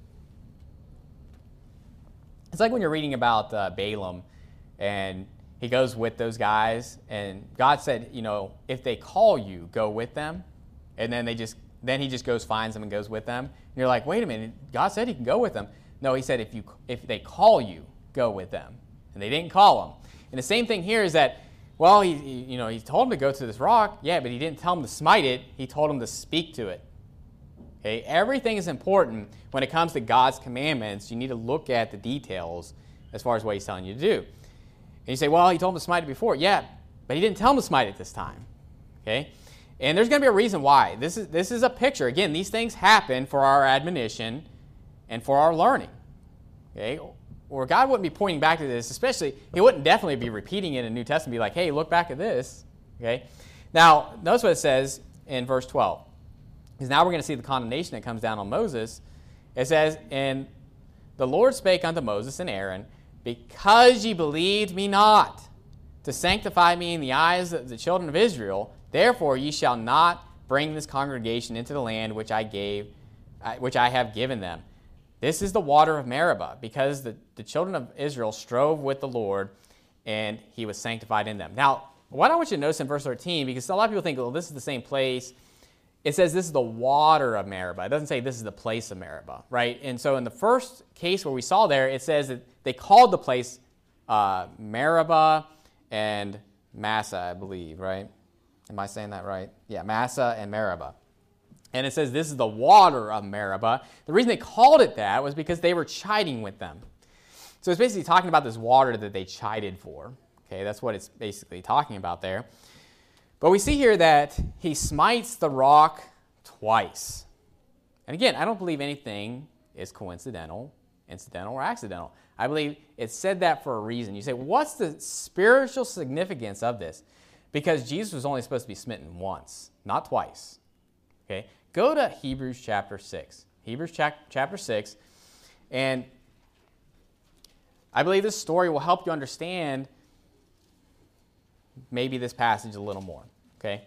It's like when you're reading about Balaam, and he goes with those guys, and God said, if they call you, go with them. And then he just goes, finds them, and goes with them. And you're like, wait a minute, God said he can go with them. No, he said, if they call you, go with them. And they didn't call him. And the same thing here is that, well, he told him to go to this rock, yeah, but he didn't tell him to smite it. He told him to speak to it. Okay, everything is important when it comes to God's commandments. You need to look at the details as far as what he's telling you to do. And you say, well, he told him to smite it before. Yeah, but he didn't tell him to smite it this time. Okay? And there's going to be a reason why. This is a picture. Again, these things happen for our admonition and for our learning. Okay? Or God wouldn't be pointing back to this, especially, he wouldn't definitely be repeating it in the New Testament, be like, hey, look back at this. Okay? Now, notice what it says in verse 12. Because now we're going to see the condemnation that comes down on Moses. It says, and the Lord spake unto Moses and Aaron, because ye believed me not, to sanctify me in the eyes of the children of Israel, therefore ye shall not bring this congregation into the land which I have given them. This is the water of Meribah, because the children of Israel strove with the Lord, and he was sanctified in them. Now, what I want you to notice in verse 13, because a lot of people think, well, this is the same place. It says this is the water of Meribah. It doesn't say this is the place of Meribah, right? And so in the first case where we saw there, it says that they called the place Meribah and Massa, I believe, right? Am I saying that right? Yeah, Massa and Meribah. And it says this is the water of Meribah. The reason they called it that was because they were chiding with them. So it's basically talking about this water that they chided for. Okay, that's what it's basically talking about there. But we see here that he smites the rock twice. And again, I don't believe anything is coincidental, incidental, or accidental. I believe it said that for a reason. You say, what's the spiritual significance of this? Because Jesus was only supposed to be smitten once, not twice. Okay, go to Hebrews chapter 6. Hebrews chapter 6. And I believe this story will help you understand maybe this passage a little more, okay?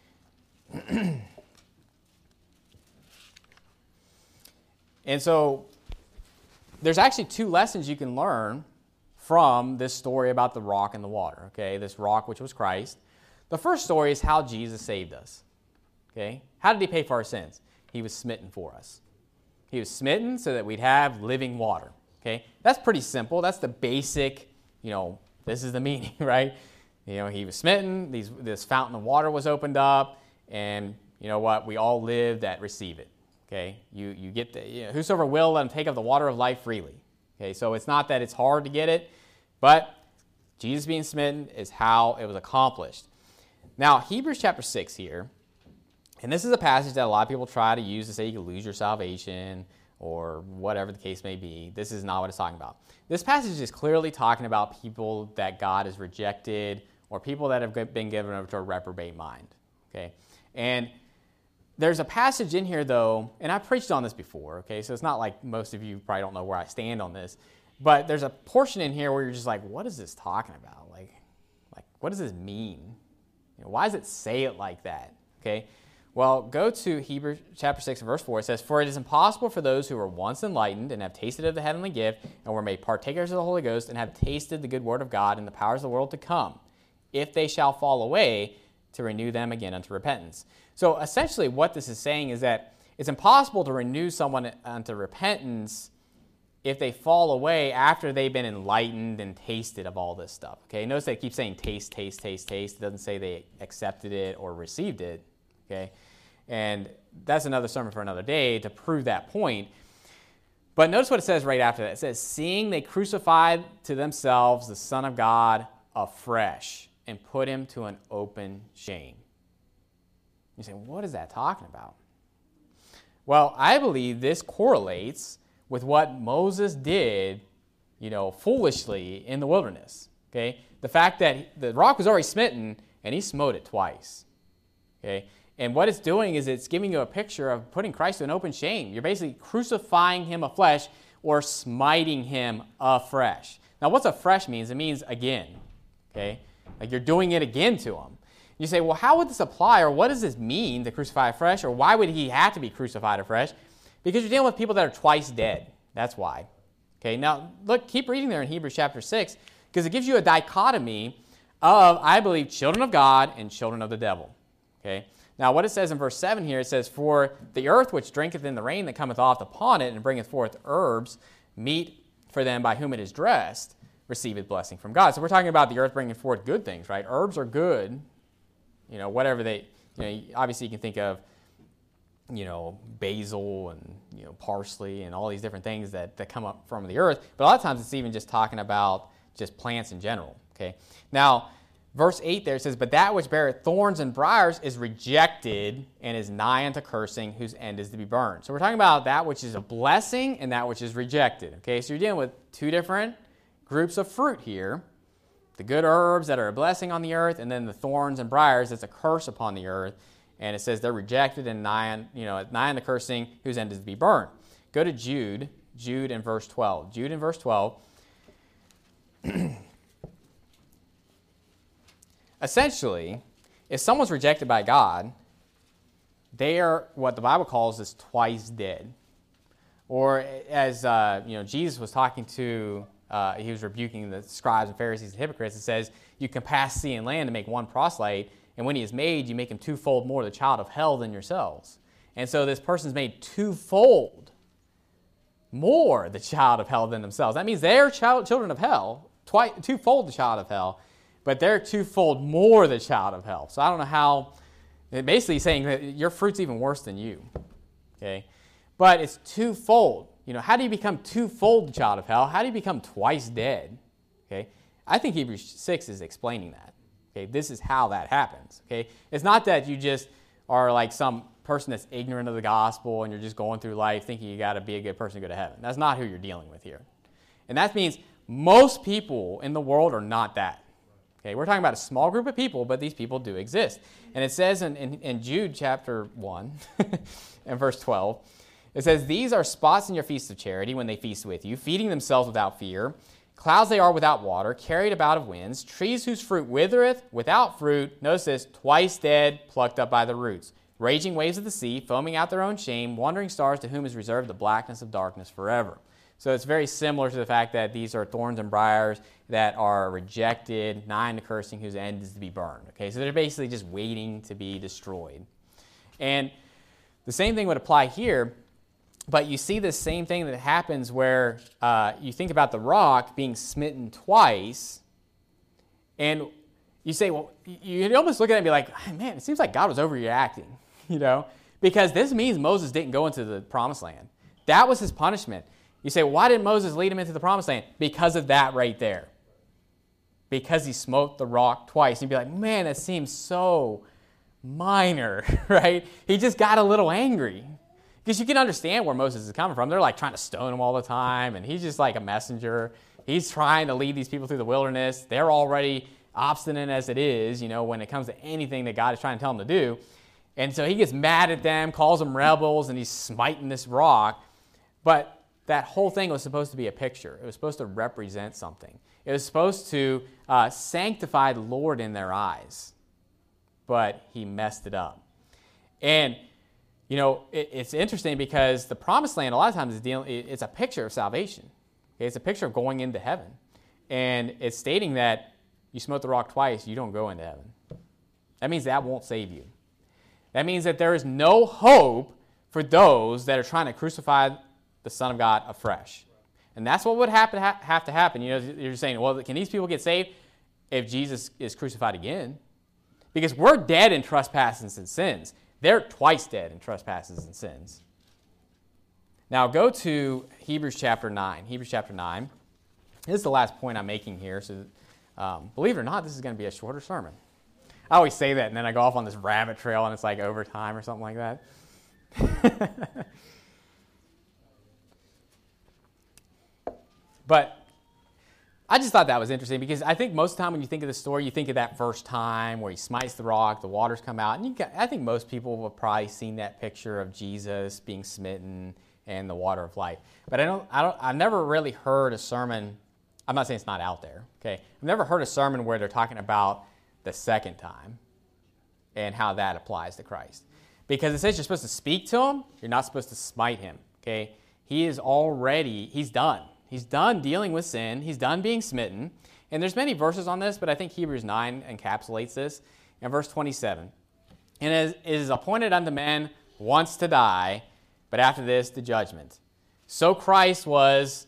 And so there's actually two lessons you can learn from this story about the rock and the water, okay? This rock, which was Christ. The first story is how Jesus saved us, okay? How did he pay for our sins? He was smitten for us. He was smitten so that we'd have living water, okay? That's pretty simple. That's the basic, this is the meaning, right? He was smitten, this fountain of water was opened up, and you know what? We all live that receive it. Okay? You get whosoever will, let him take of the water of life freely. Okay, so it's not that it's hard to get it, but Jesus being smitten is how it was accomplished. Now, Hebrews chapter 6 here, and this is a passage that a lot of people try to use to say you can lose your salvation or whatever the case may be. This is not what it's talking about. This passage is clearly talking about people that God has rejected or people that have been given over to a reprobate mind. Okay? And there's a passage in here, though, and I preached on this before, okay? So it's not like most of you probably don't know where I stand on this. But there's a portion in here where you're just like, what is this talking about? Like what does this mean? Why does it say it like that? Okay? Well, go to Hebrews chapter 6 and verse 4. It says, "For it is impossible for those who were once enlightened and have tasted of the heavenly gift and were made partakers of the Holy Ghost and have tasted the good word of God and the powers of the world to come, if they shall fall away, to renew them again unto repentance." So essentially what this is saying is that it's impossible to renew someone unto repentance if they fall away after they've been enlightened and tasted of all this stuff. Okay, notice they keep saying taste, taste, taste, taste. It doesn't say they accepted it or received it. Okay, and that's another sermon for another day to prove that point. But notice what it says right after that. It says, "Seeing they crucified to themselves the Son of God afresh and put him to an open shame." You say, what is that talking about? Well, I believe this correlates with what Moses did, foolishly in the wilderness. Okay, the fact that the rock was already smitten and he smote it twice. Okay, and what it's doing is it's giving you a picture of putting Christ to an open shame. You're basically crucifying him afresh or smiting him afresh. Now, what's afresh means? It means again. Okay, like you're doing it again to him. You say, well, how would this apply, or what does this mean to crucify afresh, or why would he have to be crucified afresh? Because you're dealing with people that are twice dead. That's why. Okay, now look, keep reading there in Hebrews chapter 6, because it gives you a dichotomy of, I believe, children of God and children of the devil. Okay, now what it says in verse 7 here, it says, "For the earth which drinketh in the rain that cometh oft upon it, and bringeth forth herbs, meat for them by whom it is dressed, receiveth blessing from God." So we're talking about the earth bringing forth good things, right? Herbs are good. Whatever they, obviously you can think of, basil and, parsley and all these different things that come up from the earth. But a lot of times it's even just talking about just plants in general, okay? Now, verse 8 there says, "But that which beareth thorns and briars is rejected and is nigh unto cursing, whose end is to be burned." So we're talking about that which is a blessing and that which is rejected, okay? So you're dealing with two different groups of fruit here. The good herbs that are a blessing on the earth, and then the thorns and briars that's a curse upon the earth. And it says they're rejected and nigh on the cursing, whose end is to be burned. Go to Jude in verse 12. Jude in verse 12. Essentially, if someone's rejected by God, they are what the Bible calls is twice dead. Or as Jesus was talking to, he was rebuking the scribes and Pharisees and hypocrites. It says, "You compass sea and land to make one proselyte, and when he is made, you make him twofold more the child of hell than yourselves." And so this person's made twofold more the child of hell than themselves. That means they're children of hell, twofold the child of hell, but they're twofold more the child of hell. So I don't know how, basically saying that your fruit's even worse than you. Okay, but it's twofold. How do you become twofold the child of hell? How do you become twice dead? Okay, I think Hebrews 6 is explaining that. Okay, this is how that happens. Okay, it's not that you just are like some person that's ignorant of the gospel and you're just going through life thinking you got to be a good person to go to heaven. That's not who you're dealing with here. And that means most people in the world are not that. Okay, we're talking about a small group of people, but these people do exist. And it says in Jude chapter 1 and verse 12, it says, "These are spots in your feasts of charity when they feast with you, feeding themselves without fear. Clouds they are without water, carried about of winds, trees whose fruit withereth, without fruit," notice this, "twice dead, plucked up by the roots, raging waves of the sea, foaming out their own shame, wandering stars to whom is reserved the blackness of darkness forever." So it's very similar to the fact that these are thorns and briars that are rejected, nigh unto cursing, whose end is to be burned. Okay, so they're basically just waiting to be destroyed. And the same thing would apply here. But you see this same thing that happens where you think about the rock being smitten twice, and you say, well, you almost look at it and be like, man, it seems like God was overreacting, because this means Moses didn't go into the promised land. That was his punishment. You say, why didn't Moses lead him into the promised land? Because of that right there. Because he smote the rock twice. And you'd be like, man, that seems so minor, right? He just got a little angry. Because you can understand where Moses is coming from. They're like trying to stone him all the time, and he's just like a messenger. He's trying to lead these people through the wilderness. They're already obstinate as it is, when it comes to anything that God is trying to tell them to do. And so he gets mad at them, calls them rebels, and he's smiting this rock. But that whole thing was supposed to be a picture. It was supposed to represent something. It was supposed to sanctify the Lord in their eyes. But he messed it up. And, you know, it's interesting because the promised land a lot of times it's a picture of salvation. Okay? It's a picture of going into heaven. And it's stating that you smote the rock twice, you don't go into heaven. That means that won't save you. That means that there is no hope for those that are trying to crucify the Son of God afresh. And that's what would have to happen. You know, you're saying, well, can these people get saved if Jesus is crucified again? Because we're dead in trespasses and sins. They're twice dead in trespasses and sins. Now go to Hebrews chapter 9. Hebrews chapter 9. This is the last point I'm making here. So believe it or not, this is going to be a shorter sermon. I always say that, and then I go off on this rabbit trail, and it's like overtime or something like that. But I just thought that was interesting because I think most of the time when you think of the story, you think of that first time where he smites the rock, the waters come out. And I think most people have probably seen that picture of Jesus being smitten and the water of life. But I've never really heard a sermon. I'm not saying it's not out there. Okay, I've never heard a sermon where they're talking about the second time and how that applies to Christ. Because it says you're supposed to speak to him, you're not supposed to smite him. Okay, he's done. He's done dealing with sin. He's done being smitten. And there's many verses on this, but I think Hebrews 9 encapsulates this. In verse 27, and it is appointed unto men once to die, but after this the judgment. So Christ was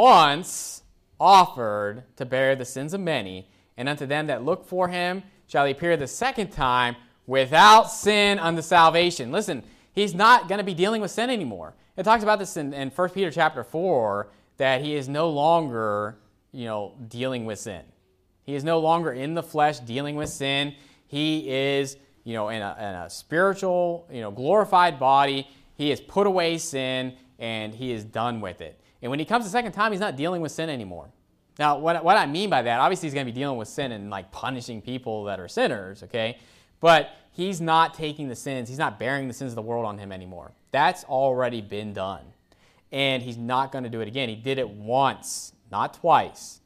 once offered to bear the sins of many, and unto them that look for him shall he appear the second time without sin unto salvation. Listen, he's not going to be dealing with sin anymore. It talks about this in 1 Peter chapter 4, that he is no longer, dealing with sin. He is no longer in the flesh dealing with sin. He is, in a spiritual, glorified body. He has put away sin, and he is done with it. And when he comes the second time, he's not dealing with sin anymore. Now, what I mean by that, obviously he's going to be dealing with sin and punishing people that are sinners, okay? But he's not taking the sins. He's not bearing the sins of the world on him anymore. That's already been done. And he's not going to do it again. He did it once, not twice.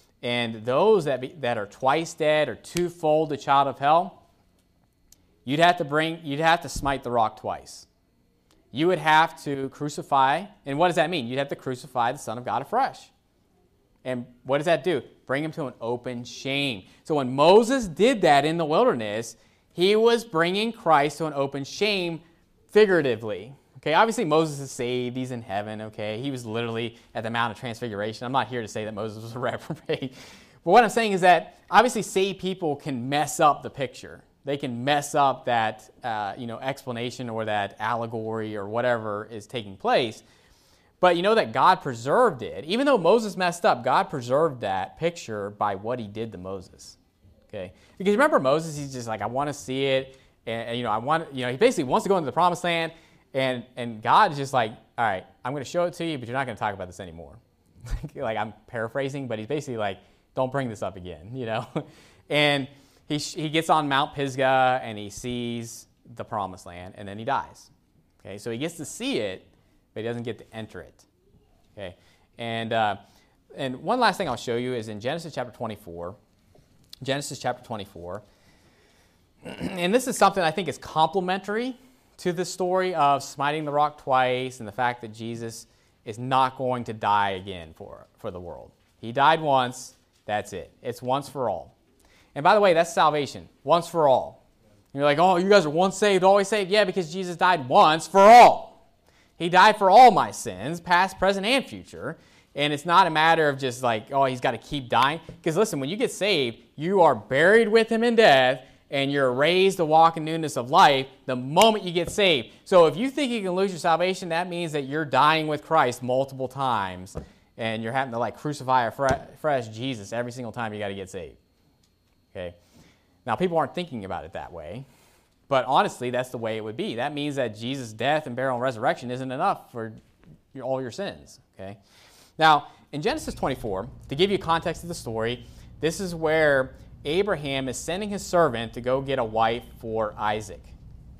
And those that are twice dead or twofold the child of hell, you'd have to smite the rock twice. You would have to crucify, and what does that mean? You'd have to crucify the Son of God afresh. And what does that do? Bring him to an open shame. So when Moses did that in the wilderness, he was bringing Christ to an open shame figuratively. Okay, obviously Moses is saved. He's in heaven, okay? He was literally at the Mount of Transfiguration. I'm not here to say that Moses was a reprobate. But what I'm saying is that obviously saved people can mess up the picture. They can mess up that explanation or that allegory or whatever is taking place. But you know that God preserved it. Even though Moses messed up, God preserved that picture by what he did to Moses. Okay? Because remember Moses, he's just like, I want to see it. And he basically wants to go into the promised land. And God is just like, all right, I'm going to show it to you, but you're not going to talk about this anymore. Like I'm paraphrasing, but he's basically like, don't bring this up again, And he gets on Mount Pisgah and he sees the promised land, and then he dies. Okay, so he gets to see it, but he doesn't get to enter it. Okay, and one last thing I'll show you is in Genesis chapter 24. Genesis chapter 24, and this is something I think is complementary to the story of smiting the rock twice and the fact that Jesus is not going to die again for the world. He died once, that's it. It's once for all. And by the way, that's salvation, once for all. You're like, oh, you guys are once saved, always saved. Yeah, because Jesus died once for all. He died for all my sins, past, present, and future. And it's not a matter of just like, oh, he's got to keep dying. Because listen, when you get saved, you are buried with him in death, and you're raised to walk in newness of life the moment you get saved. So if you think you can lose your salvation, that means that you're dying with Christ multiple times, and you're having to crucify afresh Jesus every single time you got to get saved. Okay. Now, people aren't thinking about it that way, but honestly, that's the way it would be. That means that Jesus' death and burial and resurrection isn't enough for all your sins. Okay. Now, in Genesis 24, to give you context of the story, this is where Abraham is sending his servant to go get a wife for Isaac.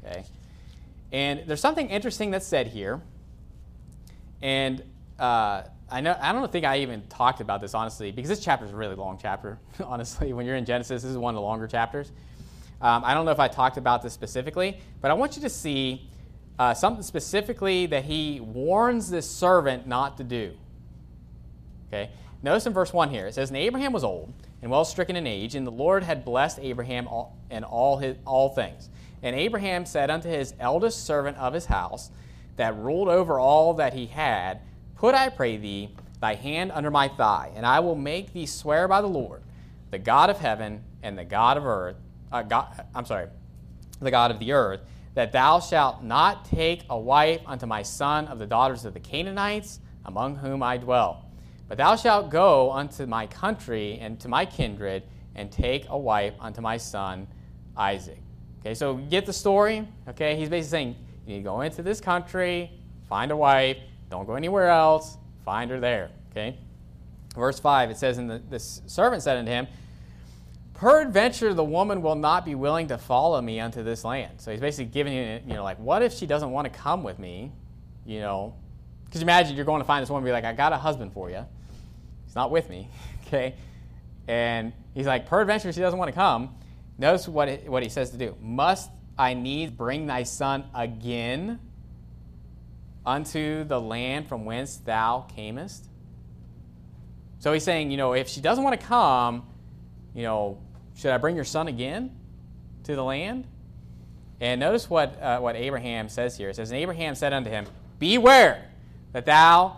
Okay? And there's something interesting that's said here. And I don't think I even talked about this, honestly, because this chapter is a really long chapter, honestly. When you're in Genesis, this is one of the longer chapters. I don't know if I talked about this specifically, but I want you to see something specifically that he warns this servant not to do. Okay? Notice in verse 1 here, it says, "And Abraham was old and well stricken in age, and the Lord had blessed Abraham in all things. And Abraham said unto his eldest servant of his house, that ruled over all that he had, Put, I pray thee, thy hand under my thigh, and I will make thee swear by the Lord, the God of heaven and the God of earth, the God of the earth, that thou shalt not take a wife unto my son of the daughters of the Canaanites, among whom I dwell. But thou shalt go unto my country and to my kindred, and take a wife unto my son Isaac." Okay, so get the story. Okay, he's basically saying, you need to go into this country, find a wife, don't go anywhere else, find her there. Okay, verse 5, it says, "And the servant said unto him, Peradventure the woman will not be willing to follow me unto this land." So he's basically giving you, like, what if she doesn't want to come with me? Because imagine you're going to find this woman and be like, "I got a husband for you. He's not with me." Okay, and he's like, "Peradventure she doesn't want to come." Notice what he says to do. "Must I needs bring thy son again unto the land from whence thou camest?" So he's saying, if she doesn't want to come, should I bring your son again to the land? And notice what Abraham says here. It says, "And Abraham said unto him, Beware that thou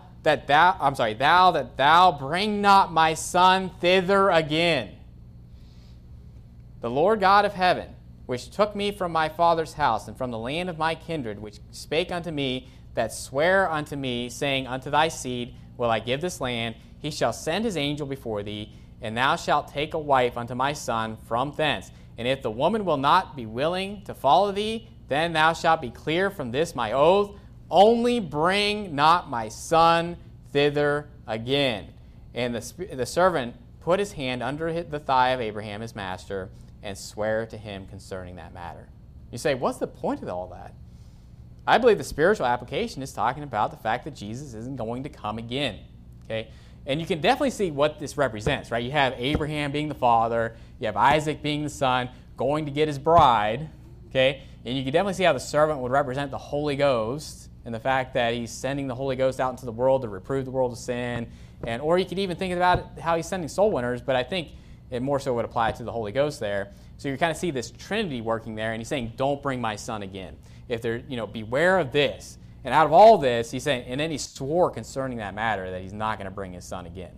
bring not my son thither again. The Lord God of heaven, which took me from my father's house and from the land of my kindred, which spake unto me, that sware unto me, saying, Unto thy seed will I give this land, he shall send his angel before thee, and thou shalt take a wife unto my son from thence. And if the woman will not be willing to follow thee, then thou shalt be clear from this my oath. Only bring not my son thither again." And the servant put his hand under the thigh of Abraham, his master, and swear to him concerning that matter. You say, what's the point of all that? I believe the spiritual application is talking about the fact that Jesus isn't going to come again. Okay? And you can definitely see what this represents, right? You have Abraham being the father, you have Isaac being the son, going to get his bride, okay? And you can definitely see how the servant would represent the Holy Ghost and the fact that he's sending the Holy Ghost out into the world to reprove the world of sin. Or you could even think about how he's sending soul winners, but I think it more so would apply to the Holy Ghost there. So you kind of see this Trinity working there, and he's saying, don't bring my son again. If they're, beware of this. And out of all this, he's saying, and then he swore concerning that matter that he's not going to bring his son again.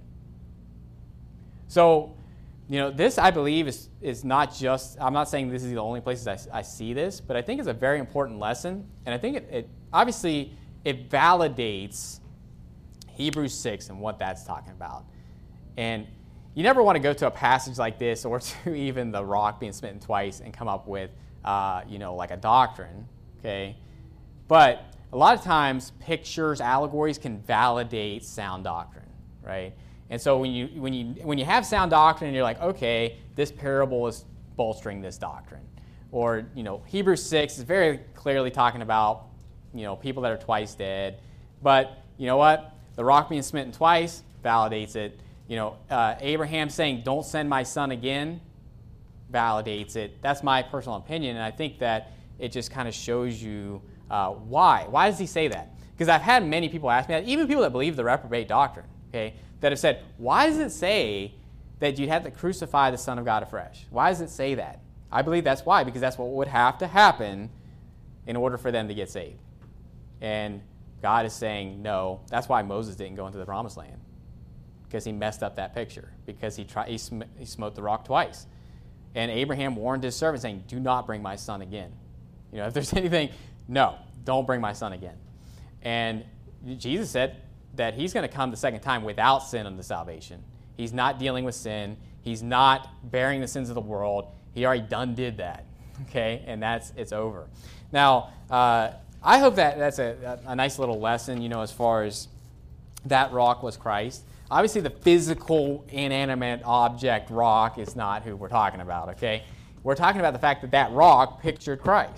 So, this I believe is not just, I'm not saying this is the only places I see this, but I think it's a very important lesson. And I think it obviously it validates Hebrews 6 and what that's talking about. And you never want to go to a passage like this or to even the rock being smitten twice and come up with, like a doctrine, okay? But a lot of times pictures, allegories can validate sound doctrine, right? And so when you have sound doctrine and you're like, okay, this parable is bolstering this doctrine. Or, Hebrews 6 is very clearly talking about, people that are twice dead. But you know what? The rock being smitten twice validates it. Abraham saying, don't send my son again, validates it. That's my personal opinion, and I think that it just kind of shows you why. Why does he say that? Because I've had many people ask me that, even people that believe the reprobate doctrine, okay, that have said, why does it say that you have to crucify the Son of God afresh? Why does it say that? I believe that's why, because that's what would have to happen in order for them to get saved. And God is saying, no, that's why Moses didn't go into the promised land, because he messed up that picture, because he smote the rock twice. And Abraham warned his servant, saying, do not bring my son again. If there's anything, no, don't bring my son again. And Jesus said that he's going to come the second time without sin unto salvation. He's not dealing with sin. He's not bearing the sins of the world. He already done did that, okay? And it's over. Now, I hope that that's a nice little lesson, as far as that rock was Christ. Obviously, the physical, inanimate object rock is not who we're talking about, okay? We're talking about the fact that rock pictured Christ.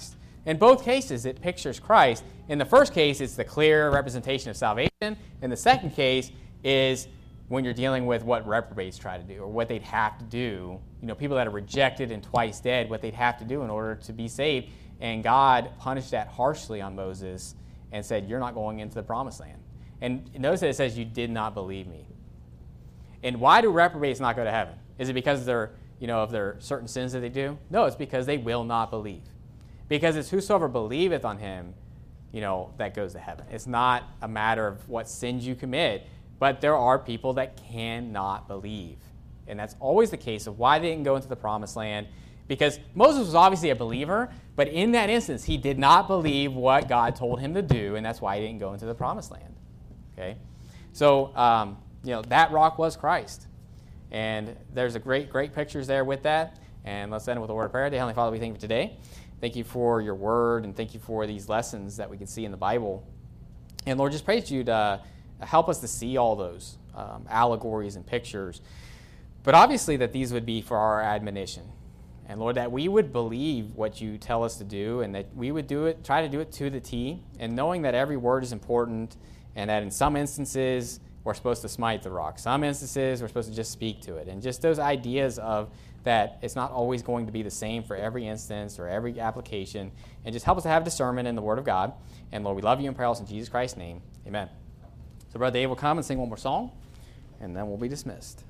In both cases, it pictures Christ. In the first case, it's the clear representation of salvation. In the second case is when you're dealing with what reprobates try to do, or what they'd have to do. People that are rejected and twice dead, what they'd have to do in order to be saved. And God punished that harshly on Moses and said, you're not going into the promised land. And notice that it says, you did not believe me. And why do reprobates not go to heaven? Is it because of their certain sins that they do? No, it's because they will not believe. Because it's whosoever believeth on him, that goes to heaven. It's not a matter of what sins you commit, but there are people that cannot believe. And that's always the case of why they didn't go into the promised land. Because Moses was obviously a believer, but in that instance, he did not believe what God told him to do, and that's why he didn't go into the promised land. Okay? So, that rock was Christ. And there's a great pictures there with that. And let's end with a word of prayer. Dear Heavenly Father, we thank you for today. Thank you for your word, and thank you for these lessons that we can see in the Bible. And Lord, just pray that you to help us to see all those allegories and pictures. But obviously that these would be for our admonition. And Lord, that we would believe what you tell us to do, and that we would try to do it to the T, and knowing that every word is important, and that in some instances we're supposed to smite the rock. Some instances we're supposed to just speak to it. And just those ideas of that it's not always going to be the same for every instance or every application. And just help us to have discernment in the Word of God. And Lord, we love you and pray all in Jesus Christ's name. Amen. So Brother Dave will come and sing one more song, and then we'll be dismissed.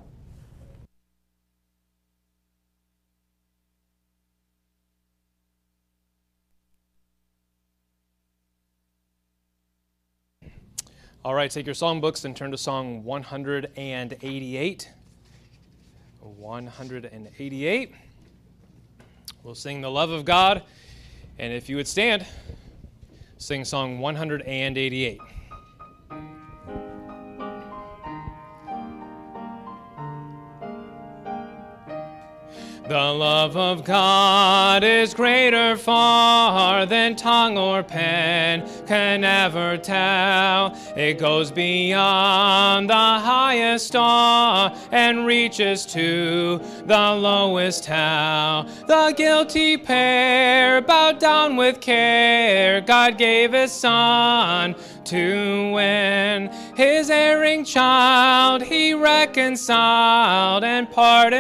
All right, take your songbooks and turn to Song 188. 188. We'll sing the love of God, and if you would stand, sing Song 188. The love of God is greater far than tongue or pen can ever tell. It goes beyond the highest star and reaches to the lowest hell. The guilty pair bowed down with care. God gave his Son to win. His erring child he reconciled and pardoned.